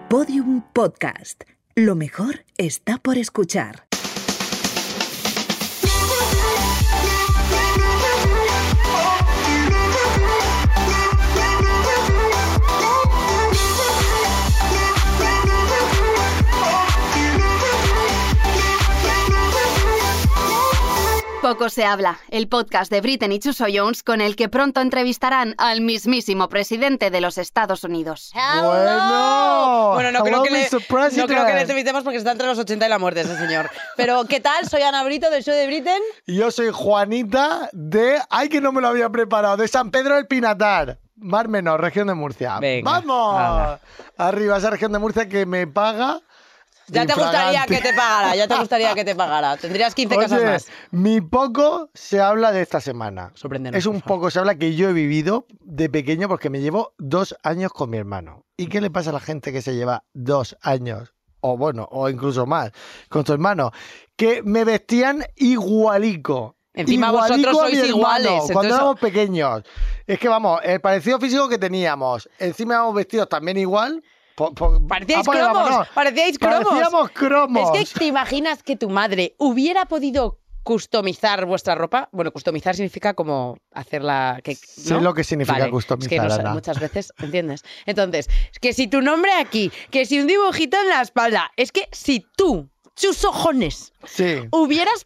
Podium Podcast. Lo mejor está por escuchar. Poco se habla, el podcast de Britney y Chuso Jones con el que pronto entrevistarán al mismísimo presidente de los Estados Unidos. Bueno, no creo que le entrevistemos porque está entre los 80 y la muerte ese señor. Pero, ¿qué tal? Soy Ana Brito del show de Britain. Y yo soy Juanita de... ¡Ay, que no me lo había preparado! De San Pedro del Pinatar. Mar Menor, región de Murcia. Venga, ¡vamos! hala. Arriba, esa región de Murcia que me paga... Ya te gustaría que te pagara, Tendrías 15 casas más. Mi poco se habla de esta semana. Sorpréndenos, Es un por favor. poco se habla que yo he vivido de pequeño porque me llevo 2 años con mi hermano. ¿Y qué le pasa a la gente que se lleva 2 años? O incluso más, con su hermano. Que me vestían igualico. Encima Igualico vosotros a mi sois hermano, iguales, cuando entonces- éramos pequeños. Es que vamos, el parecido físico que teníamos, encima éramos vestidos también igual. Parecíais vámonos. Parecíais cromos. Parecíamos cromos. Es que te imaginas que tu madre hubiera podido customizar vuestra ropa. Bueno, customizar significa como hacerla... Sé lo que significa customizar, es que no sé, Ana. muchas veces, ¿entiendes? Entonces, que si tu nombre aquí, que si un dibujito en la espalda, es que si tú, Chuso Jones, Sí. hubieras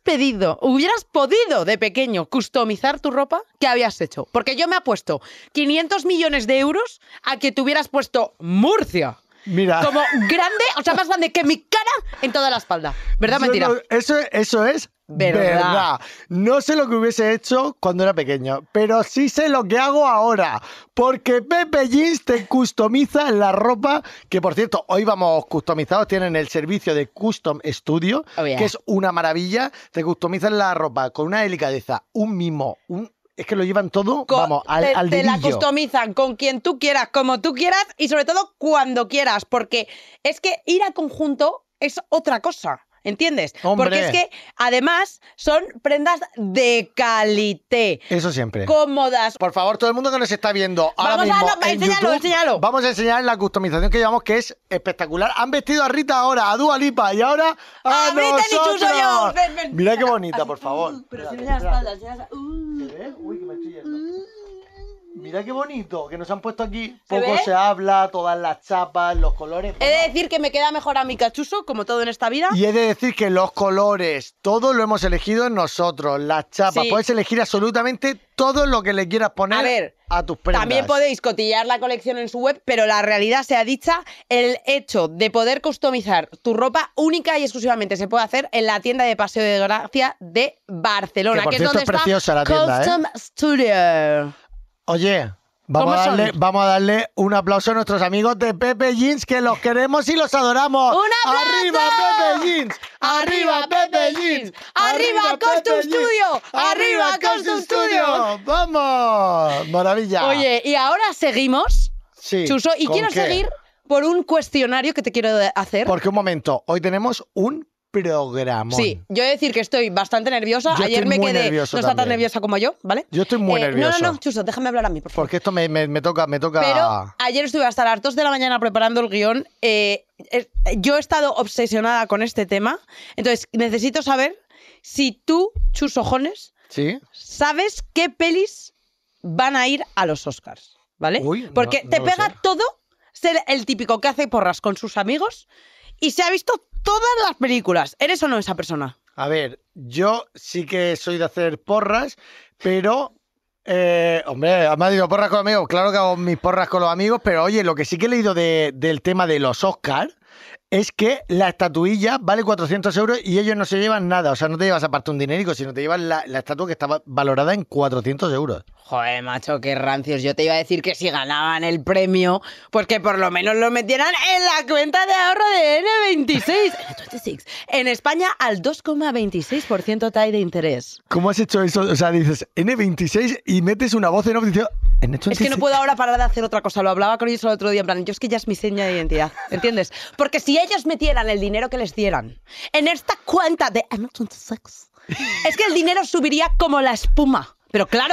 podido de pequeño customizar tu ropa, ¿qué habías hecho? Porque yo me apuesto 500 millones de euros a que te hubieras puesto Murcia. Mira. Como grande, o sea, más grande que mi cara en toda la espalda. ¿Verdad o mentira? Eso es verdad. No sé lo que hubiese hecho cuando era pequeño, pero sí sé lo que hago ahora. Porque Pepe Jeans te customiza la ropa, que por cierto, hoy vamos customizados, tienen el servicio de Custom Studio, Oh, yeah. que es una maravilla. Te customizan la ropa con una delicadeza, un mimo, es que lo llevan todo, vamos, al te la dedillo. customizan con quien tú quieras, como tú quieras y sobre todo cuando quieras, porque es que ir a conjunto es otra cosa. ¿Entiendes? Hombre. Porque es que, además, son prendas de calité. Eso siempre. Cómodas. Por favor, todo el mundo que nos está viendo ahora Vamos a mismo darlo, en enséñalo, YouTube, enséñalo. vamos a enseñar la customización que llevamos, que es espectacular. Han vestido a Rita ahora, a Dua Lipa y ahora a Britney y Chuso nosotros. Jones. Ven, ven. Mira qué bonita, por favor. Pero si Espérate, no la espalda, espérate. si no la- ¿Se ve? Uy, que me estoy yendo. Mira qué bonito, que nos han puesto aquí. ¿Se Poco ve? se habla, todas las chapas, los colores. He de decir que me queda mejor a mi cachuso, como todo en esta vida. Y he de decir que los colores, todo lo hemos elegido nosotros, las chapas. Sí. Puedes elegir absolutamente todo lo que le quieras poner A ver, a tus prendas. También podéis cotillear la colección en su web, pero la realidad sea dicha, el hecho de poder customizar tu ropa única y exclusivamente se puede hacer en la tienda de Paseo de Gracia de Barcelona, Que, por es cierto, donde es preciosa la está tienda, Custom Studio. Oye, vamos a darle un aplauso a nuestros amigos de Pepe Jeans, que los queremos y los adoramos. ¡Un aplauso! ¡Arriba Pepe Jeans! ¡Arriba Pepe Jeans! ¡Arriba Custom Pepe Jeans! Studio! ¡Arriba ¡Arriba Custom Custom Studio! ¡Vamos! ¡Maravilla! Oye, y ahora seguimos, sí, Chuso, y ¿con quiero qué? seguir por un cuestionario que te quiero hacer. Porque un momento, hoy tenemos un programón. Sí, yo he de decir que estoy bastante nerviosa. Yo Ayer estoy me muy quedé. nervioso No está tan también. nerviosa como yo, ¿vale? Yo estoy muy nervioso. No, Chuso, déjame hablar a mí, por favor. Porque esto me toca... Pero ayer estuve hasta las 2 de la mañana preparando el guión. Yo he estado obsesionada con este tema. Entonces, necesito saber si tú, Chuso Jones, ¿Sí? sabes qué pelis van a ir a los Oscars, ¿vale? Uy, no- Porque no te lo pega sé. todo ser el típico que hace porras con sus amigos y se ha visto todas las películas. ¿Eres o no esa persona? A ver, yo sí que soy de hacer porras, pero... hombre, me ha dicho porras con amigos. Claro que hago mis porras con los amigos, pero oye, lo que sí que he leído del tema de los Oscars es que la estatuilla vale 400 euros y ellos no se llevan nada. O sea, no te llevas aparte un dinérico, sino te llevas la estatua que estaba valorada en 400 euros. Joder, macho, qué rancios. Yo te iba a decir que si ganaban el premio, pues que por lo menos lo metieran en la cuenta de ahorro de N26. N26. En España al 2,26% TAE de interés. ¿Cómo has hecho eso? O sea, dices N26 y metes una voz en off y dices N26. Es que no puedo ahora parar de hacer otra cosa. Lo hablaba con ellos el otro día, en plan, yo es que ya es mi seña de identidad, ¿entiendes? Porque si ellos metieran el dinero que les dieran en esta cuenta de N26, es que el dinero subiría como la espuma. Pero claro,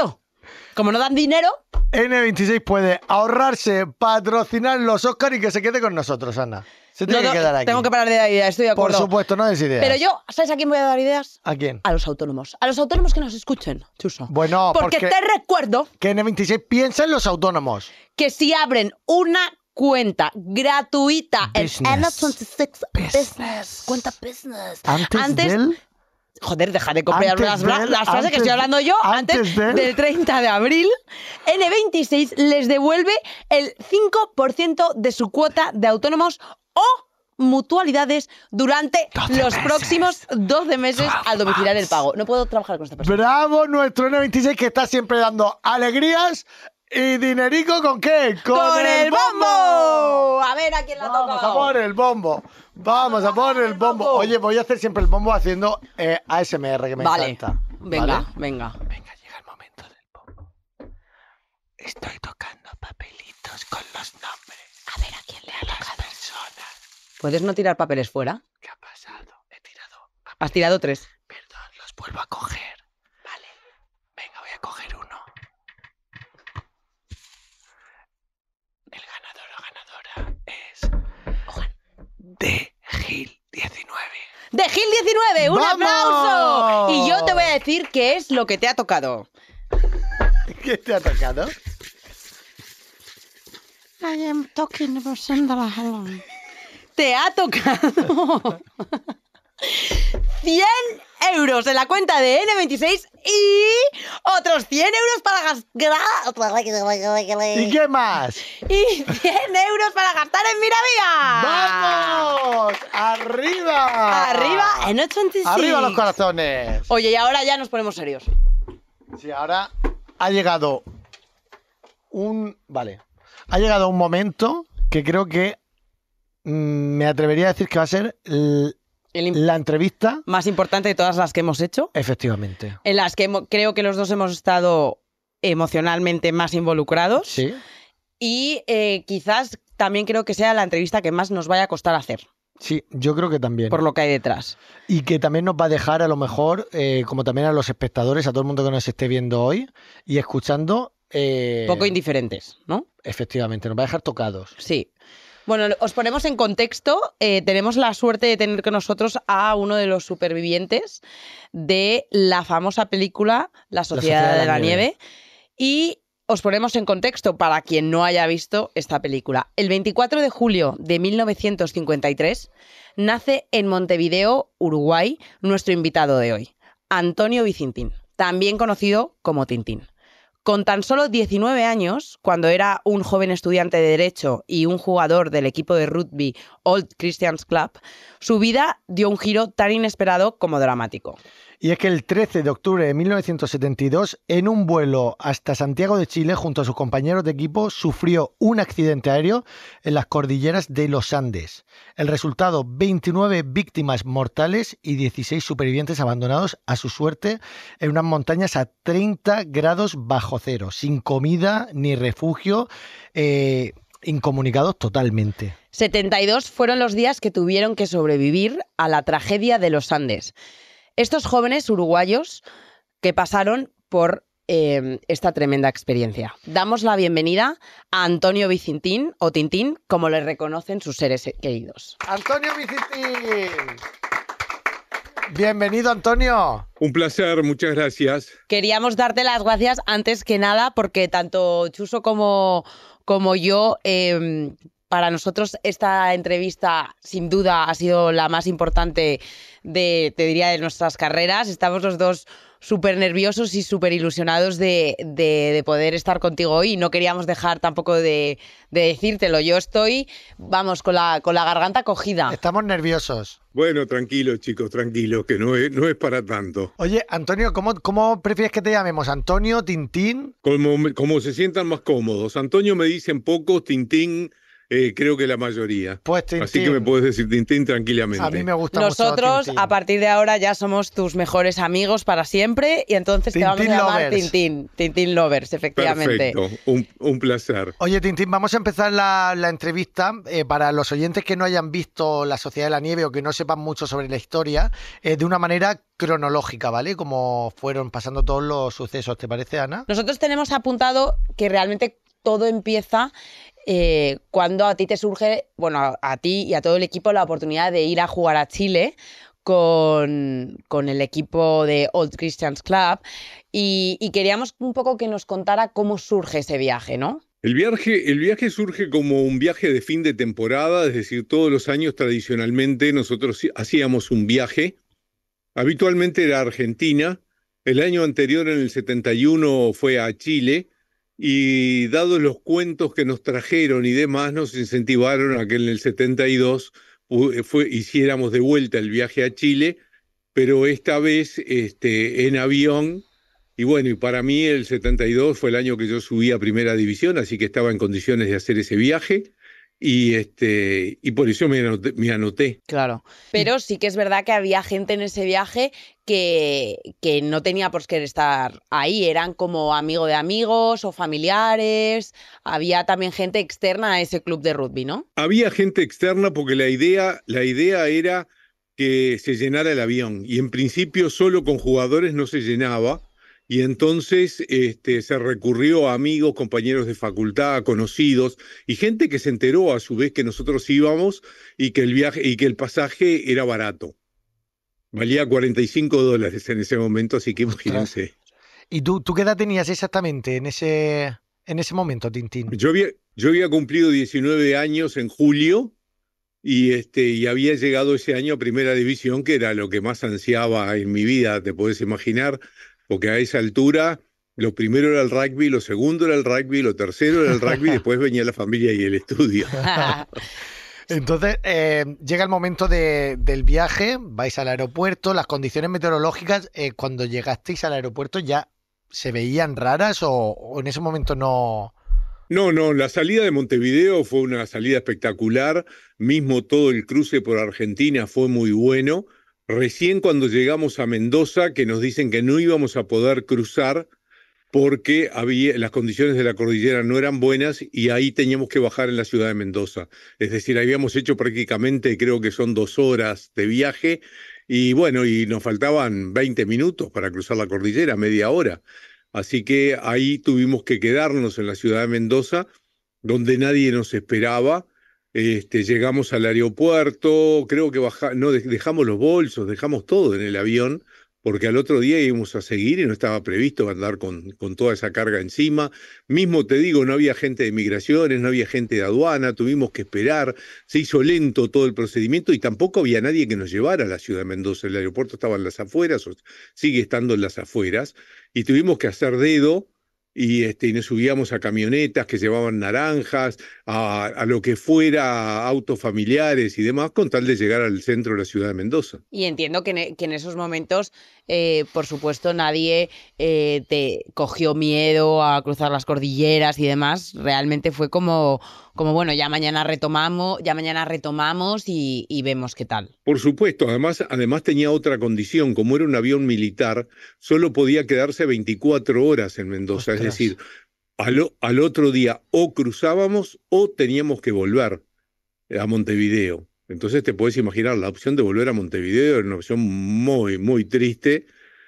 Como no dan dinero, N26 puede ahorrarse, patrocinar los Oscars y que se quede con nosotros, Ana. Se tiene que quedar aquí. tengo que parar de dar ideas, estoy de Por acuerdo. supuesto, no des ideas. Pero yo, ¿sabes a quién voy a dar ideas? ¿A quién? A los autónomos. A los autónomos que nos escuchen, Chuso. Bueno, porque te recuerdo que N26 piensa en los autónomos. que si abren una cuenta gratuita Business. en N26 Business, cuenta Business, Antes del... Joder, deja de copiarme Antes las frases que estoy hablando yo. Antes del- del 30 de abril, N26 les devuelve el 5% de su cuota de autónomos o mutualidades durante 12 los meses. próximos 12 meses al domiciliar el pago. No puedo trabajar con esta persona. Bravo nuestro N26 que está siempre dando alegrías y dinerico ¿con qué? ¡Con el bombo! A ver a quién la ha Vamos a tocado. por el bombo. Vamos a por el bombo. Oye, voy a hacer siempre el bombo haciendo ASMR, que me Vale, encanta. venga, ¿Vale? venga. Venga, llega el momento del bombo. Estoy tocando papelitos con los nombres. A ver a quién le ha Las tocado. personas. ¿Puedes no tirar papeles fuera? ¿Qué ha pasado? He tirado. Has tirado 3. Perdón, los vuelvo a coger. Vale. Venga, voy a coger uno. El ganador o ganadora es de Gil 19. De Gil 19, un ¡Vamos! aplauso. Y yo te voy a decir qué es lo que te ha tocado. ¿Qué te ha tocado? I am talking about Sandra Hallon. Te ha tocado 100 euros en la cuenta de N26 y otros 100 euros para gastar. ¿Y qué más? Y 100 euros para gastar en Miravía. ¡Vamos! ¡Arriba! Arriba en 86. ¡Arriba los corazones! Oye, y ahora ya nos ponemos serios. Sí, ahora ha llegado Vale. Ha llegado un momento que creo que me atrevería a decir que va a ser la entrevista. Más importante de todas las que hemos hecho, Efectivamente. en las que creo que los dos hemos estado emocionalmente más involucrados. Sí. Y quizás también creo que sea la entrevista que más nos vaya a costar hacer, Sí, yo creo que también. por lo que hay detrás. Y que también nos va a dejar, a lo mejor, como también a los espectadores, a todo el mundo que nos esté viendo hoy y escuchando. Poco indiferentes, ¿no? Efectivamente, nos va a dejar tocados. Sí. Bueno, os ponemos en contexto. Tenemos la suerte de tener con nosotros a uno de los supervivientes de la famosa película La Sociedad de la Nieve. Y os ponemos en contexto para quien no haya visto esta película. El 24 de julio de 1953 nace en Montevideo, Uruguay, nuestro invitado de hoy, Antonio Vicintín, también conocido como Tintín. Con tan solo 19 años, cuando era un joven estudiante de Derecho y un jugador del equipo de rugby Old Christians Club, su vida dio un giro tan inesperado como dramático. Y es que el 13 de octubre de 1972, en un vuelo hasta Santiago de Chile, junto a sus compañeros de equipo, sufrió un accidente aéreo en las cordilleras de los Andes. El resultado, 29 víctimas mortales y 16 supervivientes abandonados a su suerte en unas montañas a 30 grados bajo cero, sin comida ni refugio, incomunicados totalmente. 72 fueron los días que tuvieron que sobrevivir a la tragedia de los Andes. Estos jóvenes uruguayos que pasaron por esta tremenda experiencia. Damos la bienvenida a Antonio Vicintín, o Tintín, como le reconocen sus seres queridos. ¡Antonio Vicintín! Bienvenido, Antonio. Un placer, muchas gracias. Queríamos darte las gracias antes que nada porque tanto Chuso como yo, para nosotros esta entrevista sin duda ha sido la más importante te diría, de nuestras carreras. Estamos los dos súper nerviosos y súper ilusionados de poder estar contigo hoy y no queríamos dejar tampoco de decírtelo. Yo estoy, vamos, con la garganta cogida. Estamos nerviosos. Bueno, tranquilos, chicos, tranquilos, que no es para tanto. Oye, Antonio, ¿cómo prefieres que te llamemos? ¿Antonio, Tintín? Como se sientan más cómodos. Antonio me dicen poco, Tintín creo que la mayoría. Pues Así que me Tintín, puedes decir Tintín tranquilamente. a mí me gusta mucho Nosotros, Tintín. a partir de ahora, ya somos tus mejores amigos para siempre y entonces te vamos a Tintín llamar Lovers. Tintín. Tintín Lovers, efectivamente. Perfecto, un placer. Oye, Tintín, vamos a empezar la entrevista. Para los oyentes que no hayan visto La Sociedad de la Nieve o que no sepan mucho sobre la historia, de una manera cronológica, ¿vale? Como fueron pasando todos los sucesos. ¿Te parece, Ana? Nosotros tenemos apuntado que realmente todo empieza cuando a ti te surge, bueno, a ti y a todo el equipo la oportunidad de ir a jugar a Chile con el equipo de Old Christians Club y queríamos un poco que nos contara cómo surge ese viaje, ¿no? El viaje surge como un viaje de fin de temporada, es decir, todos los años tradicionalmente nosotros hacíamos un viaje. Habitualmente era a Argentina. El año anterior, en el 71, fue a Chile. Y dados los cuentos que nos trajeron y demás, nos incentivaron a que en el 72 hiciéramos de vuelta el viaje a Chile, pero esta vez en avión. Y bueno, y para mí el 72 fue el año que yo subí a Primera División, así que estaba en condiciones de hacer ese viaje. Y por eso me anoté. Claro. Pero sí que es verdad que había gente en ese viaje que no tenía por qué estar ahí. Eran como amigo de amigos o familiares. Había también gente externa a ese club de rugby, ¿no? Había gente externa porque la idea era que se llenara el avión. Y en principio solo con jugadores no se llenaba. Y entonces se recurrió a amigos, compañeros de facultad, conocidos, y gente que se enteró a su vez que nosotros íbamos y que el pasaje era barato. Valía $45 en ese momento, así que imagínense. ¿Y tú qué edad tenías exactamente en ese momento, Tintín? Yo había cumplido 19 años en julio y había llegado ese año a Primera División, que era lo que más ansiaba en mi vida, te podés imaginar. Porque a esa altura, lo primero era el rugby, lo segundo era el rugby, lo tercero era el rugby, después venía la familia y el estudio. Entonces, llega el momento del viaje, vais al aeropuerto, las condiciones meteorológicas, cuando llegasteis al aeropuerto, ¿ya se veían raras o en ese momento no? No, la salida de Montevideo fue una salida espectacular, mismo todo el cruce por Argentina fue muy bueno. Recién cuando llegamos a Mendoza, que nos dicen que no íbamos a poder cruzar porque las condiciones de la cordillera no eran buenas y ahí teníamos que bajar en la ciudad de Mendoza. Es decir, habíamos hecho prácticamente, creo que son 2 horas de viaje y bueno, y nos faltaban 20 minutos para cruzar la cordillera, media hora. Así que ahí tuvimos que quedarnos en la ciudad de Mendoza, donde nadie nos esperaba. Llegamos al aeropuerto, creo que dejamos los bolsos, dejamos todo en el avión, porque al otro día íbamos a seguir y no estaba previsto andar con toda esa carga encima. Mismo te digo, no había gente de migraciones, no había gente de aduana, tuvimos que esperar, se hizo lento todo el procedimiento y tampoco había nadie que nos llevara a la ciudad de Mendoza. El aeropuerto estaba en las afueras, sigue estando en las afueras, y tuvimos que hacer dedo. Y nos subíamos a camionetas que llevaban naranjas, a lo que fuera, autos familiares y demás, con tal de llegar al centro de la ciudad de Mendoza. Y entiendo que en esos momentos, por supuesto, nadie te cogió miedo a cruzar las cordilleras y demás. Realmente fue como bueno, ya mañana retomamos y vemos qué tal. Por supuesto, además tenía otra condición. Como era un avión militar, solo podía quedarse 24 horas en Mendoza. Ostras. Es decir, al otro día o cruzábamos o teníamos que volver a Montevideo. Entonces te puedes imaginar, la opción de volver a Montevideo era una opción muy, muy triste.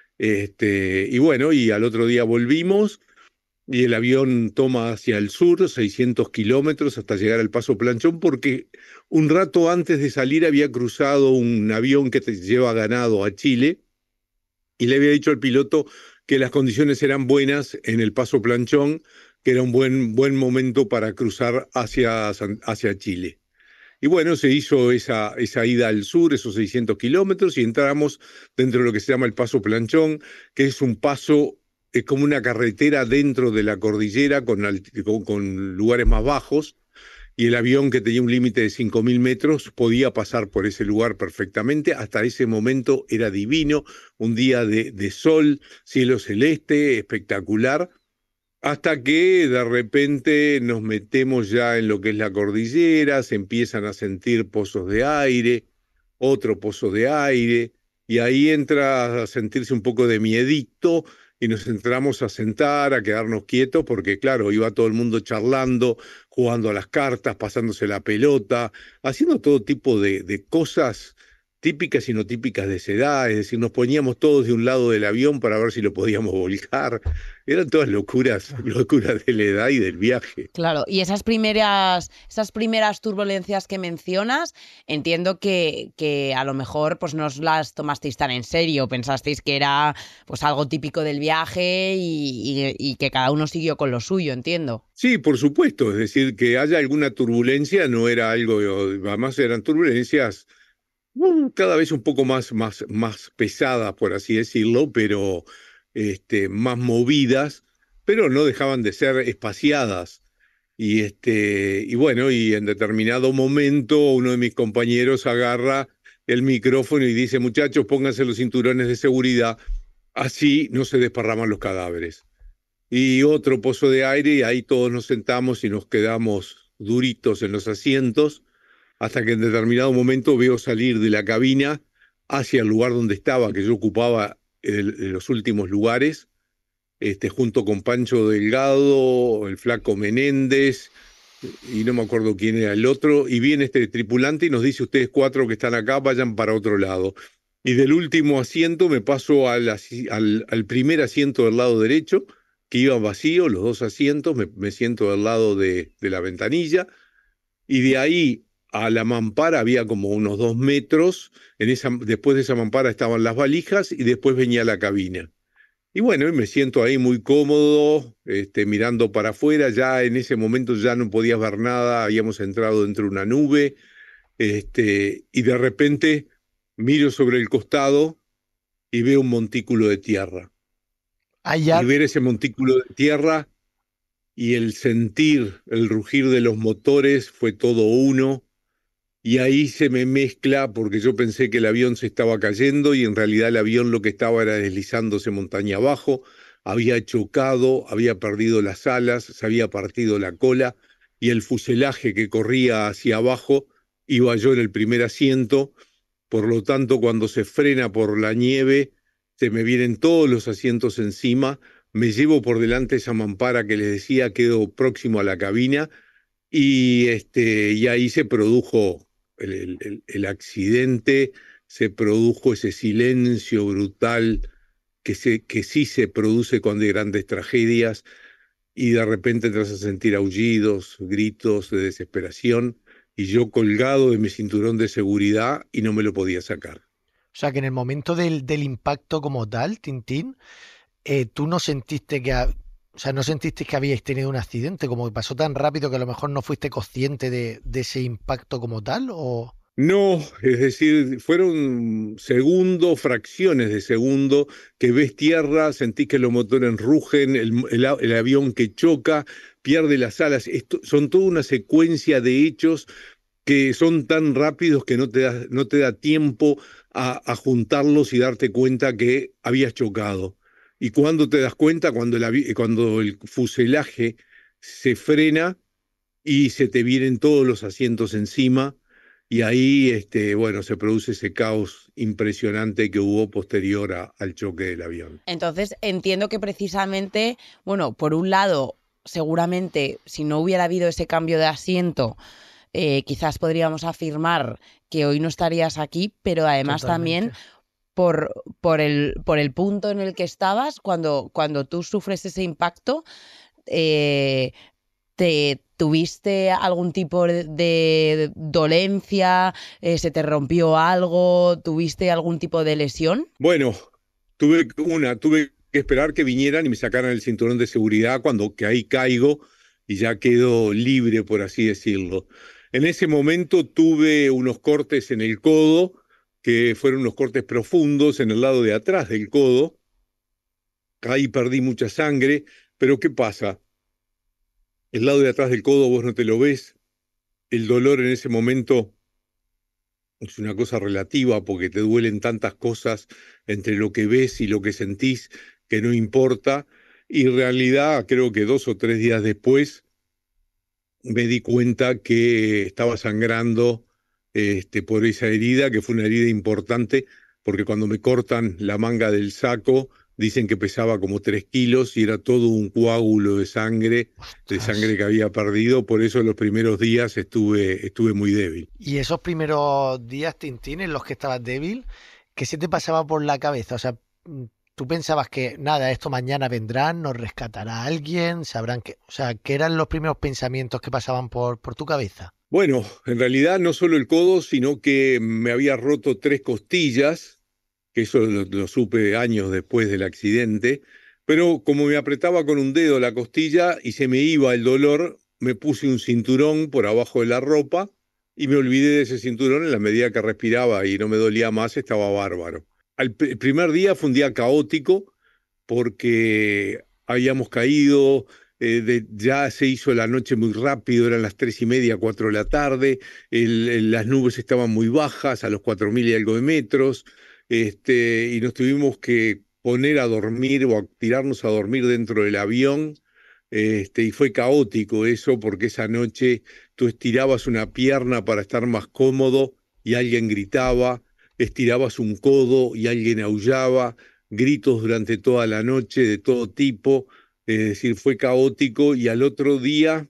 Y bueno, y al otro día volvimos y el avión toma hacia el sur, 600 kilómetros hasta llegar al Paso Planchón, porque un rato antes de salir había cruzado un avión que te lleva ganado a Chile y le había dicho al piloto que las condiciones eran buenas en el Paso Planchón, que era un buen momento para cruzar hacia Chile. Y bueno, se hizo esa ida al sur, esos 600 kilómetros, y entramos dentro de lo que se llama el Paso Planchón, que es un paso, es como una carretera dentro de la cordillera con lugares más bajos, y el avión, que tenía un límite de 5.000 metros, podía pasar por ese lugar perfectamente. Hasta ese momento era divino, un día de sol, cielo celeste, espectacular. Hasta que de repente nos metemos ya en lo que es la cordillera, se empiezan a sentir pozos de aire, otro pozo de aire, y ahí entra a sentirse un poco de miedito y nos entramos a sentar, a quedarnos quietos, porque claro, iba todo el mundo charlando, jugando a las cartas, pasándose la pelota, haciendo todo tipo de cosas típicas y no típicas de esa edad, es decir, nos poníamos todos de un lado del avión para ver si lo podíamos volcar. Eran todas locuras, locuras de la edad y del viaje. Claro, y esas primeras turbulencias que mencionas, entiendo que a lo mejor pues no os las tomasteis tan en serio, pensasteis que era pues algo típico del viaje y que cada uno siguió con lo suyo, entiendo. Sí, por supuesto, es decir, que haya alguna turbulencia no era algo, además eran turbulencias cada vez un poco más pesadas, por así decirlo, pero más movidas, pero no dejaban de ser espaciadas. Y bueno, y en determinado momento uno de mis compañeros agarra el micrófono y dice, muchachos, pónganse los cinturones de seguridad, así no se desparraman los cadáveres. Y otro pozo de aire, y ahí todos nos sentamos y nos quedamos duritos en los asientos, hasta que en determinado momento veo salir de la cabina hacia el lugar donde estaba, que yo ocupaba los últimos lugares, junto con Pancho Delgado, el Flaco Menéndez, y no me acuerdo quién era el otro, y viene este tripulante y nos dice, ustedes 4 que están acá, vayan para otro lado. Y del último asiento me paso al primer asiento del lado derecho, que iba vacío, los 2 asientos, me siento del lado de la ventanilla, y de ahí a la mampara había como unos 2 metros, después de esa mampara estaban las valijas y después venía la cabina. Y bueno, y me siento ahí muy cómodo, mirando para afuera, ya en ese momento ya no podías ver nada, habíamos entrado dentro de una nube, y de repente miro sobre el costado y veo un montículo de tierra. Y ver ese montículo de tierra y el sentir, el rugir de los motores fue todo uno. Y ahí se me mezcla, porque yo pensé que el avión se estaba cayendo y en realidad el avión lo que estaba era deslizándose montaña abajo, había chocado, había perdido las alas, se había partido la cola y el fuselaje que corría hacia abajo iba yo en el primer asiento, por lo tanto cuando se frena por la nieve se me vienen todos los asientos encima, me llevo por delante esa mampara que les decía, quedo próximo a la cabina y ahí se produjo el accidente, se produjo ese silencio brutal que sí se produce cuando hay grandes tragedias y de repente entras a sentir aullidos, gritos de desesperación y yo colgado de mi cinturón de seguridad y no me lo podía sacar. O sea, que en el momento del impacto como tal, Tintín, tú no sentiste no sentiste que habíais tenido un accidente, como que pasó tan rápido que a lo mejor no fuiste consciente de ese impacto como tal, ¿o...? No, es decir, fueron segundos, fracciones de segundo, que ves tierra, sentís que los motores rugen, el avión que choca, pierde las alas. Son toda una secuencia de hechos que son tan rápidos que no te da tiempo a juntarlos y darte cuenta que habías chocado. Y cuando te das cuenta, cuando el fuselaje se frena y se te vienen todos los asientos encima, y ahí, bueno, se produce ese caos impresionante que hubo posterior al choque del avión. Entonces, entiendo que precisamente, bueno, por un lado, seguramente, si no hubiera habido ese cambio de asiento, quizás podríamos afirmar que hoy no estarías aquí, pero además también por el punto en el que estabas, cuando tú sufres ese impacto, ¿tuviste algún tipo de dolencia? ¿Se te rompió algo? ¿Tuviste algún tipo de lesión? Bueno, tuve que esperar que vinieran y me sacaran el cinturón de seguridad que ahí caigo y ya quedo libre, por así decirlo. En ese momento tuve unos cortes en el codo, que fueron unos cortes profundos en el lado de atrás del codo. Ahí perdí mucha sangre, pero ¿qué pasa? El lado de atrás del codo vos no te lo ves. El dolor en ese momento es una cosa relativa porque te duelen tantas cosas entre lo que ves y lo que sentís que no importa. y en realidad creo que 2 o 3 días después me di cuenta que estaba sangrando por esa herida, que fue una herida importante, porque cuando me cortan la manga del saco, dicen que pesaba como 3 kilos y era todo un coágulo de sangre que había perdido. Por eso los primeros días estuve muy débil. Y esos primeros días, Tintín, en los que estabas débil, ¿qué se te pasaba por la cabeza? O sea, ¿tú pensabas que, nada, esto mañana vendrán, nos rescatará alguien, sabrán que... O sea, ¿qué eran los primeros pensamientos que pasaban por tu cabeza? Bueno, en realidad no solo el codo, sino que me había roto 3 costillas, que eso lo supe años después del accidente, pero como me apretaba con un dedo la costilla y se me iba el dolor, me puse un cinturón por abajo de la ropa y me olvidé de ese cinturón. En la medida que respiraba y no me dolía más, estaba bárbaro. El primer día fue un día caótico porque habíamos caído, ya se hizo la noche muy rápido, eran las 3:30, 4 de la tarde, las nubes estaban muy bajas, a los 4.000 y algo de metros, y nos tuvimos que poner a dormir o a tirarnos a dormir dentro del avión, y fue caótico eso porque esa noche tú estirabas una pierna para estar más cómodo y alguien gritaba, estirabas un codo y alguien aullaba, gritos durante toda la noche de todo tipo, es decir, fue caótico. Y al otro día,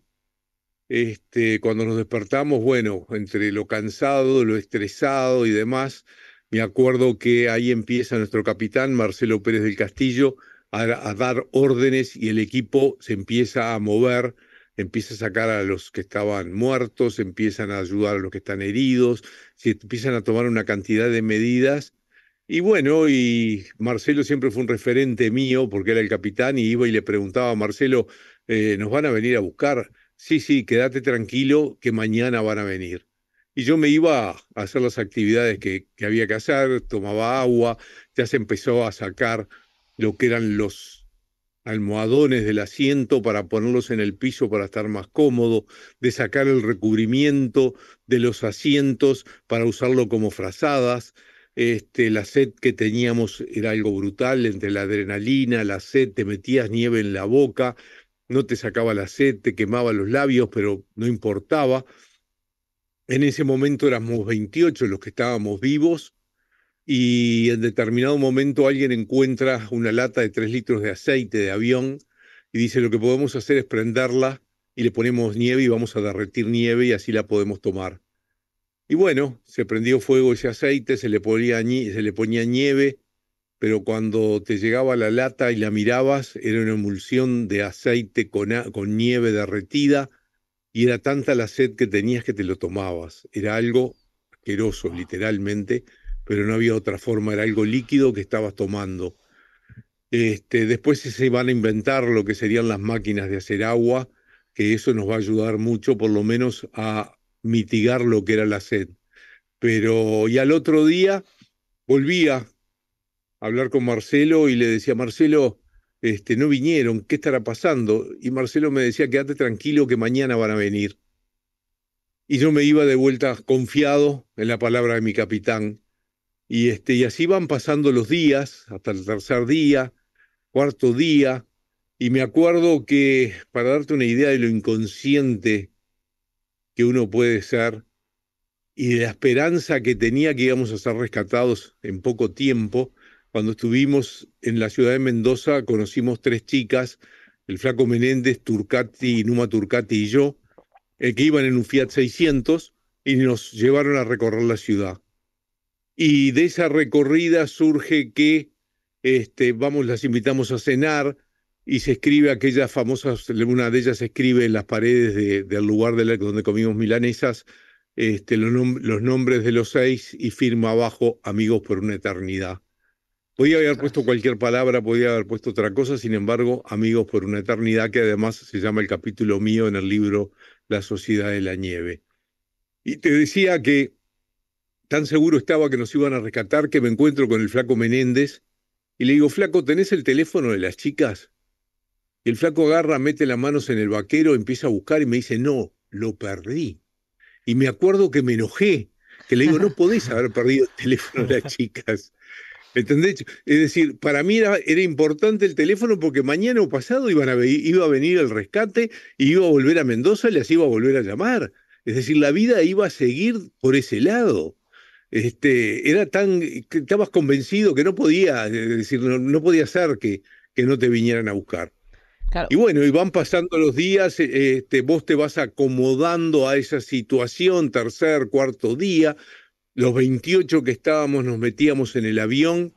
cuando nos despertamos, bueno, entre lo cansado, lo estresado y demás, me acuerdo que ahí empieza nuestro capitán, Marcelo Pérez del Castillo, a dar órdenes y el equipo se empieza a mover, empieza a sacar a los que estaban muertos, empiezan a ayudar a los que están heridos, se empiezan a tomar una cantidad de medidas. Y bueno, y Marcelo siempre fue un referente mío porque era el capitán y iba y le preguntaba a Marcelo, ¿nos van a venir a buscar? Sí, sí, quédate tranquilo que mañana van a venir. Y yo me iba a hacer las actividades que había que hacer, tomaba agua, ya se empezó a sacar lo que eran los almohadones del asiento para ponerlos en el piso para estar más cómodo, de sacar el recubrimiento de los asientos para usarlo como frazadas. La sed que teníamos era algo brutal, entre la adrenalina, la sed, te metías nieve en la boca, no te sacaba la sed, te quemaba los labios, pero no importaba. En ese momento éramos 28 los que estábamos vivos y en determinado momento alguien encuentra una lata de 3 litros de aceite de avión y dice lo que podemos hacer es prenderla y le ponemos nieve y vamos a derretir nieve y así la podemos tomar. Y bueno, se prendió fuego ese aceite, se le ponía nieve, pero cuando te llegaba la lata y la mirabas, era una emulsión de aceite con nieve derretida, y era tanta la sed que tenías que te lo tomabas. Era algo asqueroso, literalmente, pero no había otra forma, era algo líquido que estabas tomando. Después se van a inventar lo que serían las máquinas de hacer agua, que eso nos va a ayudar mucho, por lo menos, a mitigar lo que era la sed. Pero, y al otro día volví a hablar con Marcelo y le decía, Marcelo, no vinieron, ¿qué estará pasando? Y Marcelo me decía, quédate tranquilo que mañana van a venir. Y yo me iba de vuelta confiado en la palabra de mi capitán. Y así van pasando los días, hasta el tercer día, cuarto día, y me acuerdo que, para darte una idea de lo inconsciente que uno puede ser, y de la esperanza que tenía que íbamos a ser rescatados en poco tiempo, cuando estuvimos en la ciudad de Mendoza conocimos 3 chicas, el Flaco Menéndez, Turcati, Numa Turcati y yo, que iban en un Fiat 600 y nos llevaron a recorrer la ciudad. Y de esa recorrida surge que las invitamos a cenar y se escribe aquellas famosas, una de ellas escribe en las paredes del lugar donde comimos milanesas, los nombres de los 6 y firma abajo Amigos por una eternidad. Podía haber puesto cualquier palabra, podía haber puesto otra cosa, sin embargo, Amigos por una eternidad, que además se llama el capítulo mío en el libro La Sociedad de la Nieve. Y te decía que tan seguro estaba que nos iban a rescatar que me encuentro con el Flaco Menéndez y le digo, Flaco, ¿tenés el teléfono de las chicas? Y el Flaco agarra, mete las manos en el vaquero, empieza a buscar y me dice, no, lo perdí. Y me acuerdo que me enojé, que le digo, no podés haber perdido el teléfono de las chicas. ¿Entendés? Es decir, para mí era importante el teléfono porque mañana o pasado iba a venir el rescate y iba a volver a Mendoza, les iba a volver a llamar. Es decir, la vida iba a seguir por ese lado. Era que estabas convencido que no podía, es decir, no podía ser que no te vinieran a buscar. Claro. Y bueno, y van pasando los días, vos te vas acomodando a esa situación, tercer, cuarto día. Los 28 que estábamos nos metíamos en el avión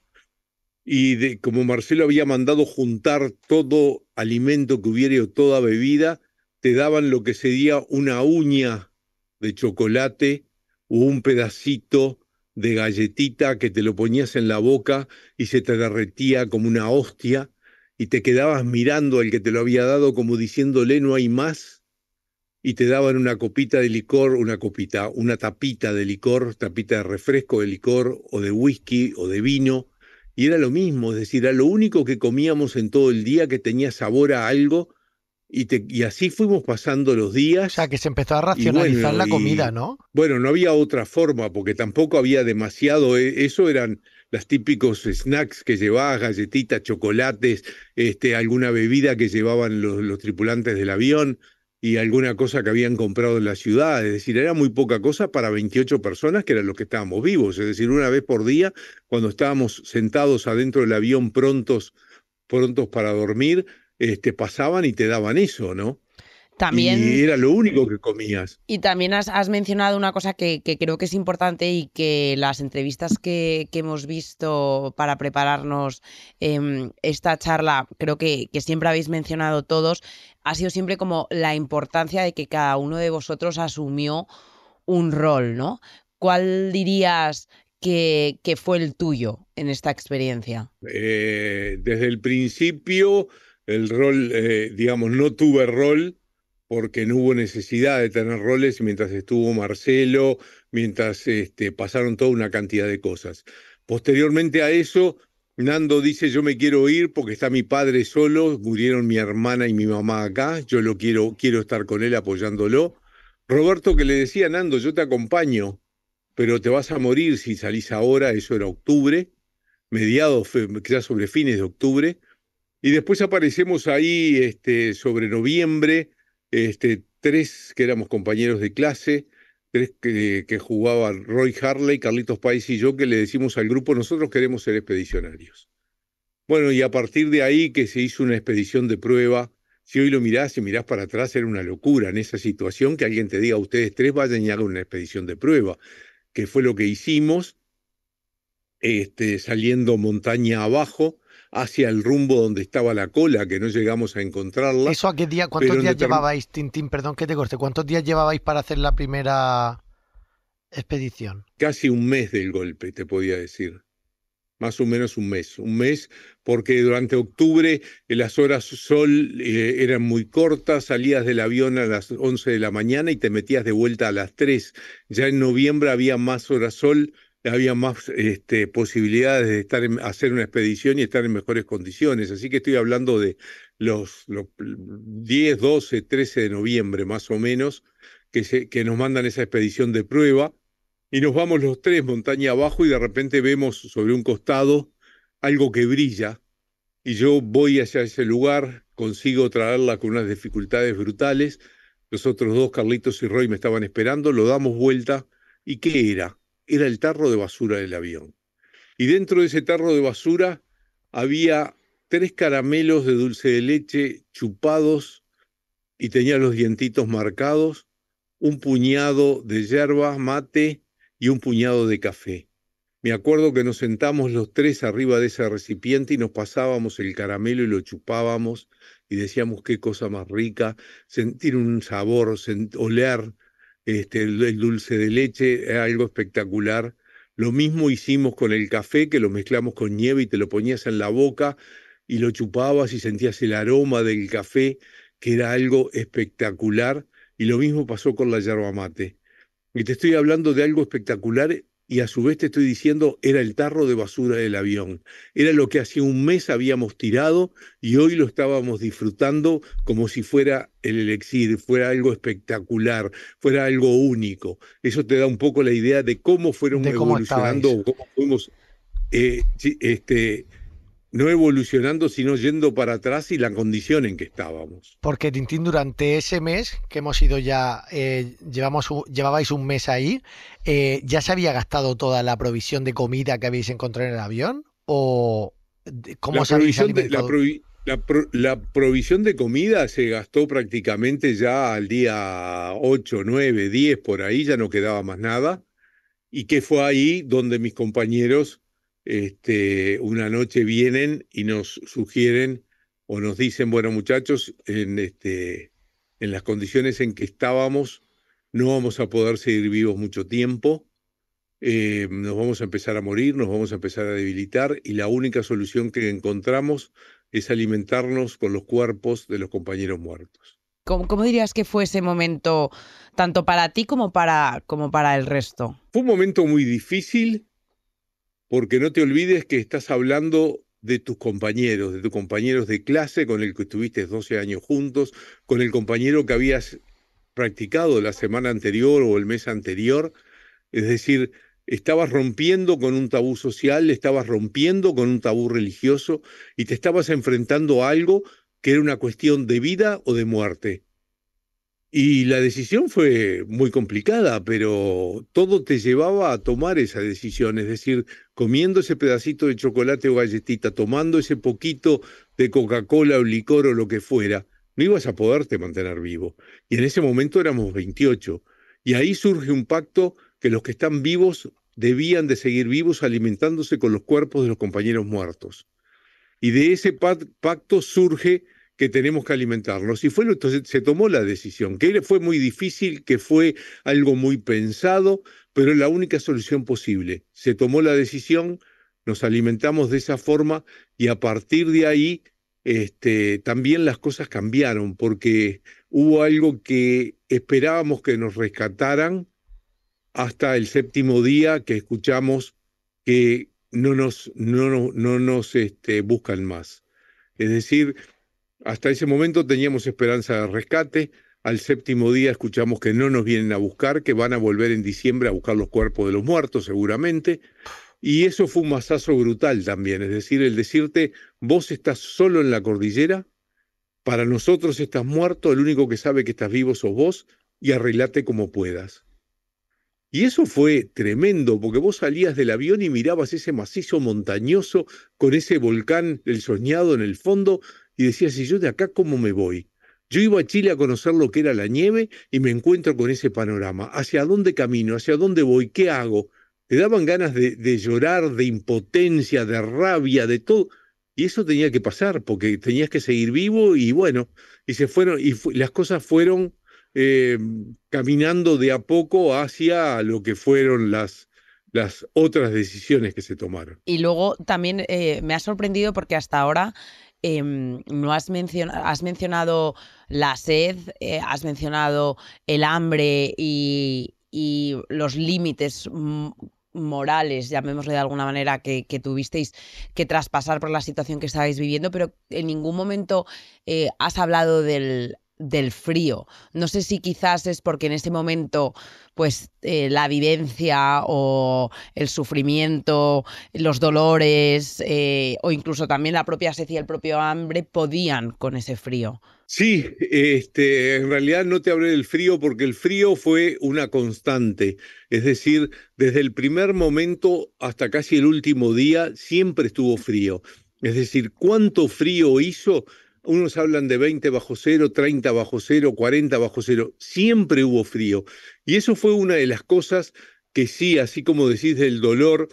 y como Marcelo había mandado juntar todo alimento que hubiera o toda bebida, te daban lo que sería una uña de chocolate o un pedacito de galletita que te lo ponías en la boca y se te derretía como una hostia y te quedabas mirando al que te lo había dado como diciéndole no hay más. Y te daban una copita de licor, una tapita de licor, tapita de refresco de licor o de whisky o de vino, y era lo mismo, es decir, era lo único que comíamos en todo el día que tenía sabor a algo, y así fuimos pasando los O días. sea, que se empezó a racionalizar bueno, la comida, ¿no? Bueno, no había otra forma, porque tampoco había demasiado, eso eran los típicos snacks que llevabas, galletitas, chocolates, alguna bebida que llevaban los tripulantes del avión y alguna cosa que habían comprado en la ciudad. Es decir, era muy poca cosa para 28 personas, que eran los que estábamos vivos. Es decir, una vez por día, cuando estábamos sentados adentro del avión prontos para dormir, pasaban y te daban eso, ¿no? También, Y era lo único que comías. y también has mencionado una cosa que creo que es importante y que las entrevistas que hemos visto para prepararnos esta charla, creo que siempre habéis mencionado todos, ha sido siempre como la importancia de que cada uno de vosotros asumió un rol, ¿no? ¿Cuál dirías que fue el tuyo en esta experiencia? Desde el principio, el rol, digamos, no tuve rol porque no hubo necesidad de tener roles mientras estuvo Marcelo, mientras pasaron toda una cantidad de cosas. Posteriormente a eso, Nando dice, yo me quiero ir porque está mi padre solo, murieron mi hermana y mi mamá acá, yo quiero estar con él apoyándolo. Roberto que le decía, Nando, yo te acompaño, pero te vas a morir si salís ahora, eso era octubre, quizás sobre fines de octubre, y después aparecemos ahí sobre noviembre, tres que éramos compañeros de clase, tres que jugaban Roy Harley, Carlitos Páez y yo, que le decimos al grupo, nosotros queremos ser expedicionarios. Bueno, y a partir de ahí que se hizo una expedición de prueba, si hoy lo mirás y mirás para atrás, era una locura en esa situación que alguien te diga, ustedes tres vayan y hagan una expedición de prueba, que fue lo que hicimos, saliendo montaña abajo, hacia el rumbo donde estaba la cola, que no llegamos a encontrarla. ¿Eso a qué día? ¿Cuántos días llevabais, Tintín? Perdón que te corte. ¿Cuántos días llevabais para hacer la primera expedición? Casi un mes del golpe, te podía decir. Más o menos un mes, porque durante octubre las horas sol eran muy cortas, salías del avión a las 11 de la mañana y te metías de vuelta a las 3. Ya en noviembre había más horas sol, había más posibilidades de hacer una expedición y estar en mejores condiciones. Así que estoy hablando de los 10, 12, 13 de noviembre más o menos, que nos mandan esa expedición de prueba. Y nos vamos los tres montaña abajo y de repente vemos sobre un costado algo que brilla. Y yo voy hacia ese lugar, consigo traerla con unas dificultades brutales. Los otros dos, Carlitos y Roy, me estaban esperando, lo damos vuelta. ¿Y qué era? Era el tarro de basura del avión. Y dentro de ese tarro de basura había 3 caramelos de dulce de leche chupados y tenía los dientitos marcados, un puñado de yerba mate y un puñado de café. Me acuerdo que nos sentamos los tres arriba de ese recipiente y nos pasábamos el caramelo y lo chupábamos y decíamos qué cosa más rica, sentir un sabor, oler el dulce de leche, era algo espectacular. Lo mismo hicimos con el café, que lo mezclamos con nieve y te lo ponías en la boca y lo chupabas y sentías el aroma del café, que era algo espectacular. Y lo mismo pasó con la yerba mate. Y te estoy hablando de algo espectacular y a su vez te estoy diciendo, era el tarro de basura del avión. Era lo que hacía un mes habíamos tirado y hoy lo estábamos disfrutando como si fuera el elixir, fuera algo espectacular, fuera algo único. Eso te da un poco la idea de cómo fueron De cómo evolucionando, estabais. cómo fuimos no evolucionando, sino yendo para atrás y la condición en que estábamos. Porque, Tintín, durante ese mes que hemos ido ya, llevabais un mes ahí, ¿ya se había gastado toda la provisión de comida que habéis encontrado en el avión? ¿O cómo os habéis alimentado? La provisión de comida se gastó prácticamente ya al día 8, 9, 10, por ahí, ya no quedaba más nada. Y que fue ahí donde mis compañeros una noche vienen y nos sugieren o nos dicen, bueno, muchachos, en las condiciones en que estábamos, no vamos a poder seguir vivos mucho tiempo, nos vamos a empezar a morir, nos vamos a empezar a debilitar, y la única solución que encontramos es alimentarnos con los cuerpos de los compañeros muertos. ¿Cómo dirías que fue ese momento, tanto para ti como para el resto? Fue un momento muy difícil, porque no te olvides que estás hablando de tus compañeros de clase con el que estuviste 12 años juntos, con el compañero que habías practicado la semana anterior o el mes anterior. Es decir, estabas rompiendo con un tabú social, estabas rompiendo con un tabú religioso y te estabas enfrentando a algo que era una cuestión de vida o de muerte. Y la decisión fue muy complicada, pero todo te llevaba a tomar esa decisión, es decir, comiendo ese pedacito de chocolate o galletita, tomando ese poquito de Coca-Cola o licor o lo que fuera, no ibas a poderte mantener vivo. Y en ese momento éramos 28. Y ahí surge un pacto que los que están vivos debían de seguir vivos alimentándose con los cuerpos de los compañeros muertos. Y de ese pacto surge que tenemos que alimentarnos. Y entonces se tomó la decisión, que fue muy difícil, que fue algo muy pensado, pero es la única solución posible. Se tomó la decisión, nos alimentamos de esa forma y a partir de ahí también las cosas cambiaron, porque hubo algo que esperábamos que nos rescataran hasta el 7º día que escuchamos que no nos buscan más. Es decir, hasta ese momento teníamos esperanza de rescate. Al 7º día escuchamos que no nos vienen a buscar, que van a volver en diciembre a buscar los cuerpos de los muertos seguramente. Y eso fue un masazo brutal también. Es decir, el decirte, vos estás solo en la cordillera, para nosotros estás muerto, el único que sabe que estás vivo sos vos, y arreglate como puedas. Y eso fue tremendo, porque vos salías del avión y mirabas ese macizo montañoso con ese volcán, el Soñado, en el fondo, y decías, ¿y yo de acá cómo me voy? Yo iba a Chile a conocer lo que era la nieve y me encuentro con ese panorama. ¿Hacia dónde camino? ¿Hacia dónde voy? ¿Qué hago? Te daban ganas de llorar, de impotencia, de rabia, de todo. Y eso tenía que pasar, porque tenías que seguir vivo y bueno, y se fueron, las cosas fueron caminando de a poco hacia lo que fueron las otras decisiones que se tomaron. Y luego también me ha sorprendido porque hasta ahora no has mencionado la sed, has mencionado el hambre y los límites morales, llamémosle de alguna manera, que tuvisteis que traspasar por la situación que estabais viviendo, pero en ningún momento has hablado del frío. No sé si quizás es porque en ese momento pues la vivencia o el sufrimiento, los dolores o incluso también la propia sed y el propio hambre podían con ese frío. Sí, en realidad no te hablé del frío porque el frío fue una constante. Es decir, desde el primer momento hasta casi el último día siempre estuvo frío. Es decir, ¿cuánto frío hizo? Unos hablan de 20 bajo cero, 30 bajo cero, 40 bajo cero. Siempre hubo frío. Y eso fue una de las cosas que sí, así como decís del dolor,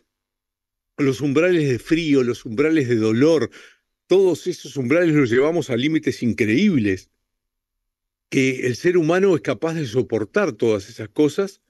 los umbrales de frío, los umbrales de dolor, todos esos umbrales los llevamos a límites increíbles, que el ser humano es capaz de soportar todas esas cosas,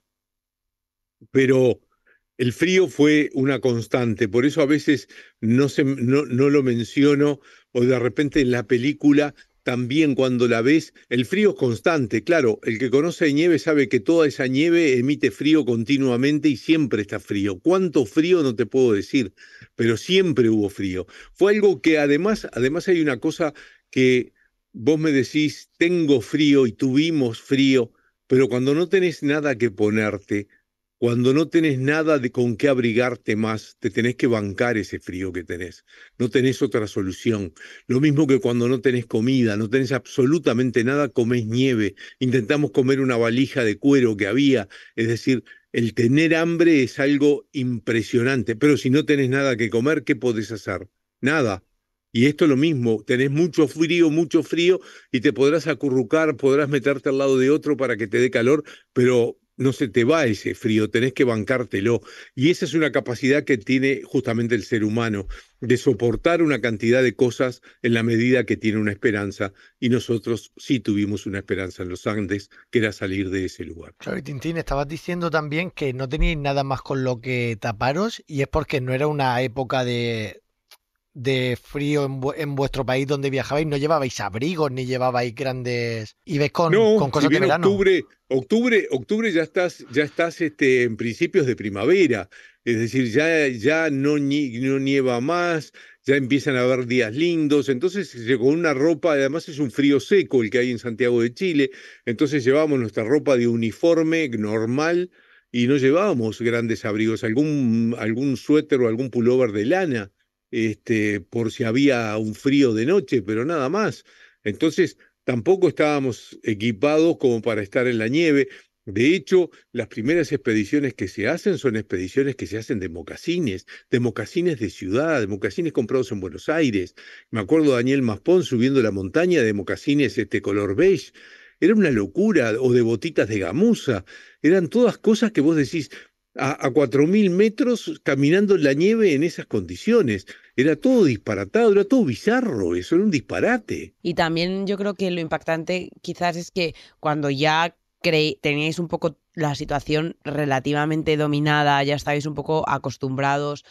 pero el frío fue una constante. Por eso a veces no lo menciono, o de repente en la película también cuando la ves, el frío es constante. Claro, el que conoce nieve sabe que toda esa nieve emite frío continuamente y siempre está frío. ¿Cuánto frío? No te puedo decir, pero siempre hubo frío. Fue algo que además hay una cosa que vos me decís, tengo frío y tuvimos frío, pero cuando no tenés nada que ponerte, Cuando no tenés nada de con qué abrigarte más, te tenés que bancar ese frío que tenés. No tenés otra solución. Lo mismo que cuando no tenés comida, no tenés absolutamente nada, comés nieve. Intentamos comer una valija de cuero que había. Es decir, el tener hambre es algo impresionante. Pero si no tenés nada que comer, ¿qué podés hacer? Nada. Y esto es lo mismo, tenés mucho frío, y te podrás acurrucar, podrás meterte al lado de otro para que te dé calor, pero no se te va ese frío, tenés que bancártelo. Y esa es una capacidad que tiene justamente el ser humano, de soportar una cantidad de cosas en la medida que tiene una esperanza. Y nosotros sí tuvimos una esperanza en los Andes, que era salir de ese lugar. Claro, y Tintín, estabas diciendo también que no teníais nada más con lo que taparos y es porque no era una época de frío en vuestro país donde viajabais, no llevabais abrigos ni llevabais grandes... Y ves con No, si cosas de bien verano. octubre ya estás en principios de primavera, es decir, ya no nieva más, ya empiezan a haber días lindos, entonces con una ropa, además es un frío seco el que hay en Santiago de Chile, entonces llevábamos nuestra ropa de uniforme normal y no llevábamos grandes abrigos, algún suéter o algún pullover de lana, por si había un frío de noche, pero nada más. Entonces, tampoco estábamos equipados como para estar en la nieve. De hecho, las primeras expediciones que se hacen son expediciones que se hacen de mocasines de ciudad, de mocasines comprados en Buenos Aires. Me acuerdo de Daniel Maspón subiendo la montaña de mocasines color beige. Era una locura, o de botitas de gamuza. Eran todas cosas que vos decís, a 4.000 metros caminando en la nieve en esas condiciones. Era todo disparatado, era todo bizarro, eso era un disparate. Y también yo creo que lo impactante quizás es que cuando ya teníais un poco la situación relativamente dominada, ya estabais un poco acostumbrados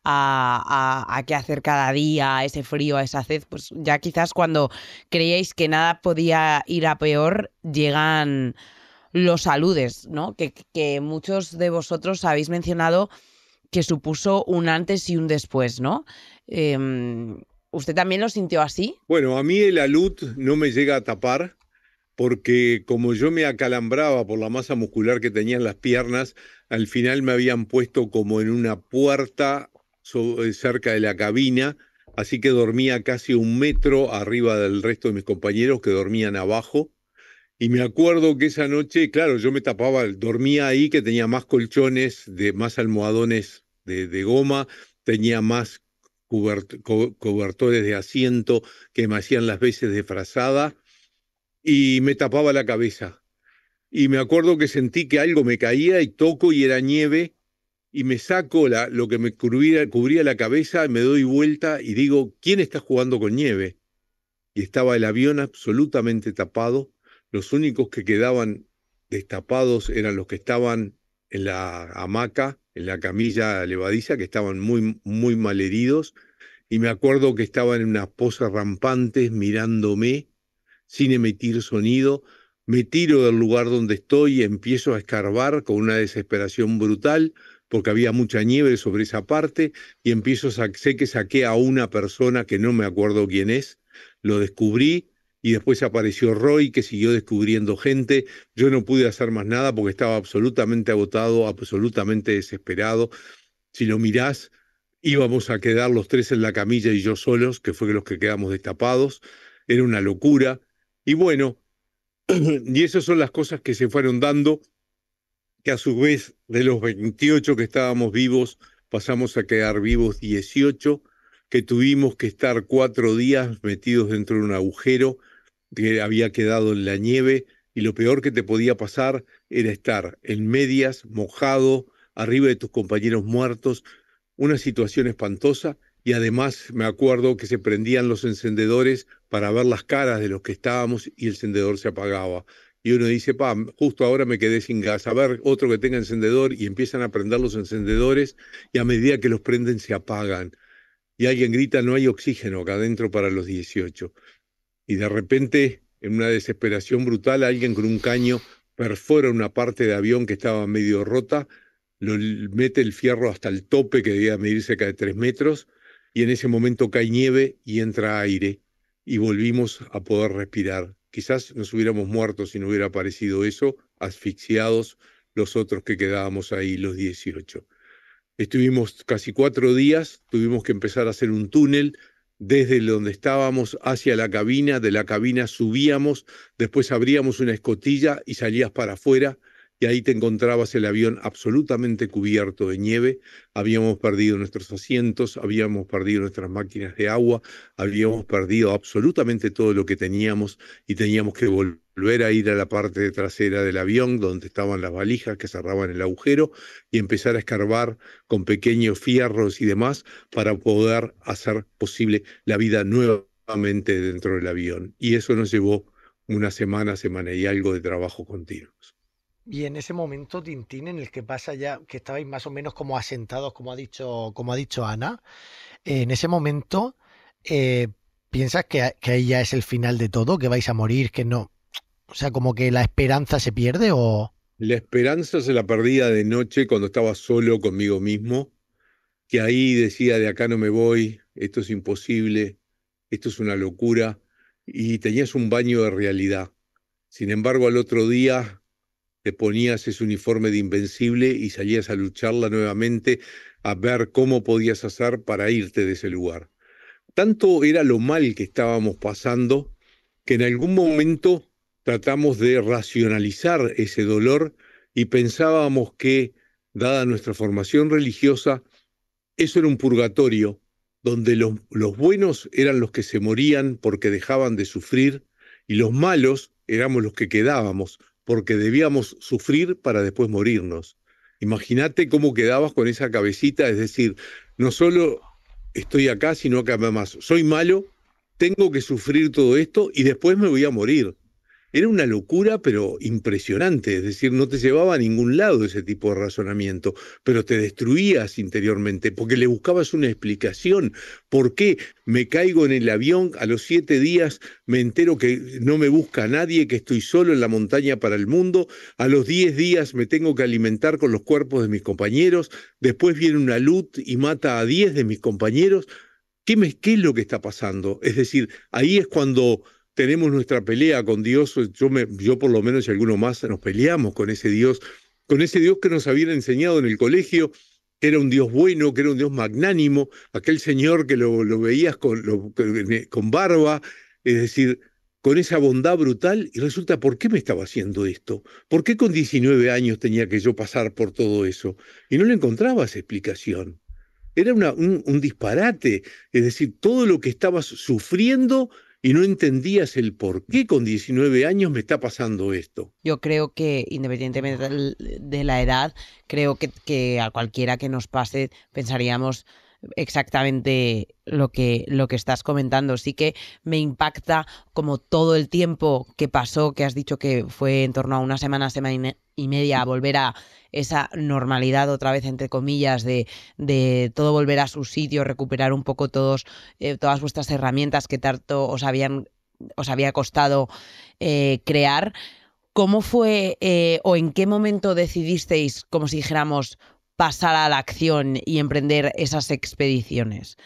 a qué hacer cada día, a ese frío, a esa sed, pues ya quizás cuando creíais que nada podía ir a peor, llegan los aludes, ¿no? Que muchos de vosotros habéis mencionado que supuso un antes y un después, ¿no? ¿Usted también lo sintió así? Bueno, a mí el alud no me llega a tapar porque como yo me acalambraba por la masa muscular que tenía en las piernas, al final me habían puesto como en una puerta cerca de la cabina, así que dormía casi 1 metro arriba del resto de mis compañeros que dormían abajo. Y me acuerdo que esa noche, claro, yo me tapaba, dormía ahí, que tenía más colchones, más almohadones de goma, tenía más cobertores de asiento que me hacían las veces de frazada y me tapaba la cabeza. Y me acuerdo que sentí que algo me caía y toco y era nieve y me saco lo que me cubría la cabeza, me doy vuelta y digo, ¿quién está jugando con nieve? Y estaba el avión absolutamente tapado. Los únicos que quedaban destapados eran los que estaban en la hamaca, en la camilla levadiza, que estaban muy, muy mal heridos. Y me acuerdo que estaban en unas poses rampantes mirándome sin emitir sonido. Me tiro del lugar donde estoy y empiezo a escarbar con una desesperación brutal porque había mucha nieve sobre esa parte y sé que saqué a una persona que no me acuerdo quién es, lo descubrí y después apareció Roy que siguió descubriendo gente. Yo no pude hacer más nada porque estaba absolutamente agotado, absolutamente desesperado. Si lo mirás, íbamos a quedar los tres en la camilla y yo solos, que fue los que quedamos destapados. Era una locura. Y bueno, y esas son las cosas que se fueron dando, que a su vez de los 28 que estábamos vivos, pasamos a quedar vivos 18, que tuvimos que estar 4 días metidos dentro de un agujero que había quedado en la nieve, y lo peor que te podía pasar era estar en medias, mojado, arriba de tus compañeros muertos, una situación espantosa. Y además me acuerdo que se prendían los encendedores para ver las caras de los que estábamos y el encendedor se apagaba. Y uno dice, justo ahora me quedé sin gas, a ver otro que tenga encendedor, y empiezan a prender los encendedores y a medida que los prenden se apagan. Y alguien grita, no hay oxígeno acá adentro para los 18. Y de repente, en una desesperación brutal, alguien con un caño perfora una parte de avión que estaba medio rota, mete el fierro hasta el tope, que debía medir cerca de 3 metros, y en ese momento cae nieve y entra aire, y volvimos a poder respirar. Quizás nos hubiéramos muerto si no hubiera aparecido eso, asfixiados, los otros que quedábamos ahí, los 18. Estuvimos casi 4 días, tuvimos que empezar a hacer un túnel desde donde estábamos hacia la cabina, de la cabina subíamos, después abríamos una escotilla y salías para afuera, y ahí te encontrabas el avión absolutamente cubierto de nieve. Habíamos perdido nuestros asientos, habíamos perdido nuestras máquinas de agua, habíamos perdido absolutamente todo lo que teníamos y teníamos que volver a ir a la parte trasera del avión donde estaban las valijas que cerraban el agujero y empezar a escarbar con pequeños fierros y demás para poder hacer posible la vida nuevamente dentro del avión. Y eso nos llevó una semana y algo de trabajo continuos. Y en ese momento, Tintín, en el que pasa ya, que estabais más o menos como asentados, como ha dicho Ana, en ese momento, ¿piensas que ahí ya es el final de todo, que vais a morir, que no? O sea, como que la esperanza se pierde o... La esperanza se la perdía de noche cuando estaba solo conmigo mismo, que ahí decía, de acá no me voy, esto es imposible, esto es una locura, y tenías un baño de realidad. Sin embargo, al otro día te ponías ese uniforme de invencible y salías a lucharla nuevamente, a ver cómo podías hacer para irte de ese lugar. Tanto era lo mal que estábamos pasando que en algún momento tratamos de racionalizar ese dolor y pensábamos que, dada nuestra formación religiosa, eso era un purgatorio, donde los buenos eran los que se morían porque dejaban de sufrir y los malos éramos los que quedábamos porque debíamos sufrir para después morirnos. Imagínate cómo quedabas con esa cabecita, es decir, no solo estoy acá, sino que además soy malo, tengo que sufrir todo esto y después me voy a morir. Era una locura, pero impresionante, es decir, no te llevaba a ningún lado ese tipo de razonamiento, pero te destruías interiormente, porque le buscabas una explicación. ¿Por qué me caigo en el avión, a los 7 días me entero que no me busca nadie, que estoy solo en la montaña para el mundo, a los 10 días me tengo que alimentar con los cuerpos de mis compañeros, después viene una luz y mata a 10 de mis compañeros? ¿Qué es lo que está pasando? Es decir, ahí es cuando tenemos nuestra pelea con Dios. Yo por lo menos y alguno más nos peleamos con ese Dios que nos habían enseñado en el colegio, que era un Dios bueno, que era un Dios magnánimo, aquel señor que lo veías con barba, es decir, con esa bondad brutal, y resulta, ¿por qué me estaba haciendo esto? ¿Por qué con 19 años tenía que yo pasar por todo eso? Y no le encontraba esa explicación. Era un disparate, es decir, todo lo que estabas sufriendo y no entendías el por qué con 19 años me está pasando esto. Yo creo que, independientemente de la edad, creo que a cualquiera que nos pase pensaríamos exactamente lo que estás comentando. Sí que me impacta como todo el tiempo que pasó, que has dicho que fue en torno a una semana y media, a volver a esa normalidad otra vez, entre comillas, de todo volver a su sitio, recuperar un poco todas vuestras herramientas que tanto os había costado crear. ¿Cómo fue o en qué momento decidisteis, como si dijéramos, pasar a la acción y emprender esas expediciones?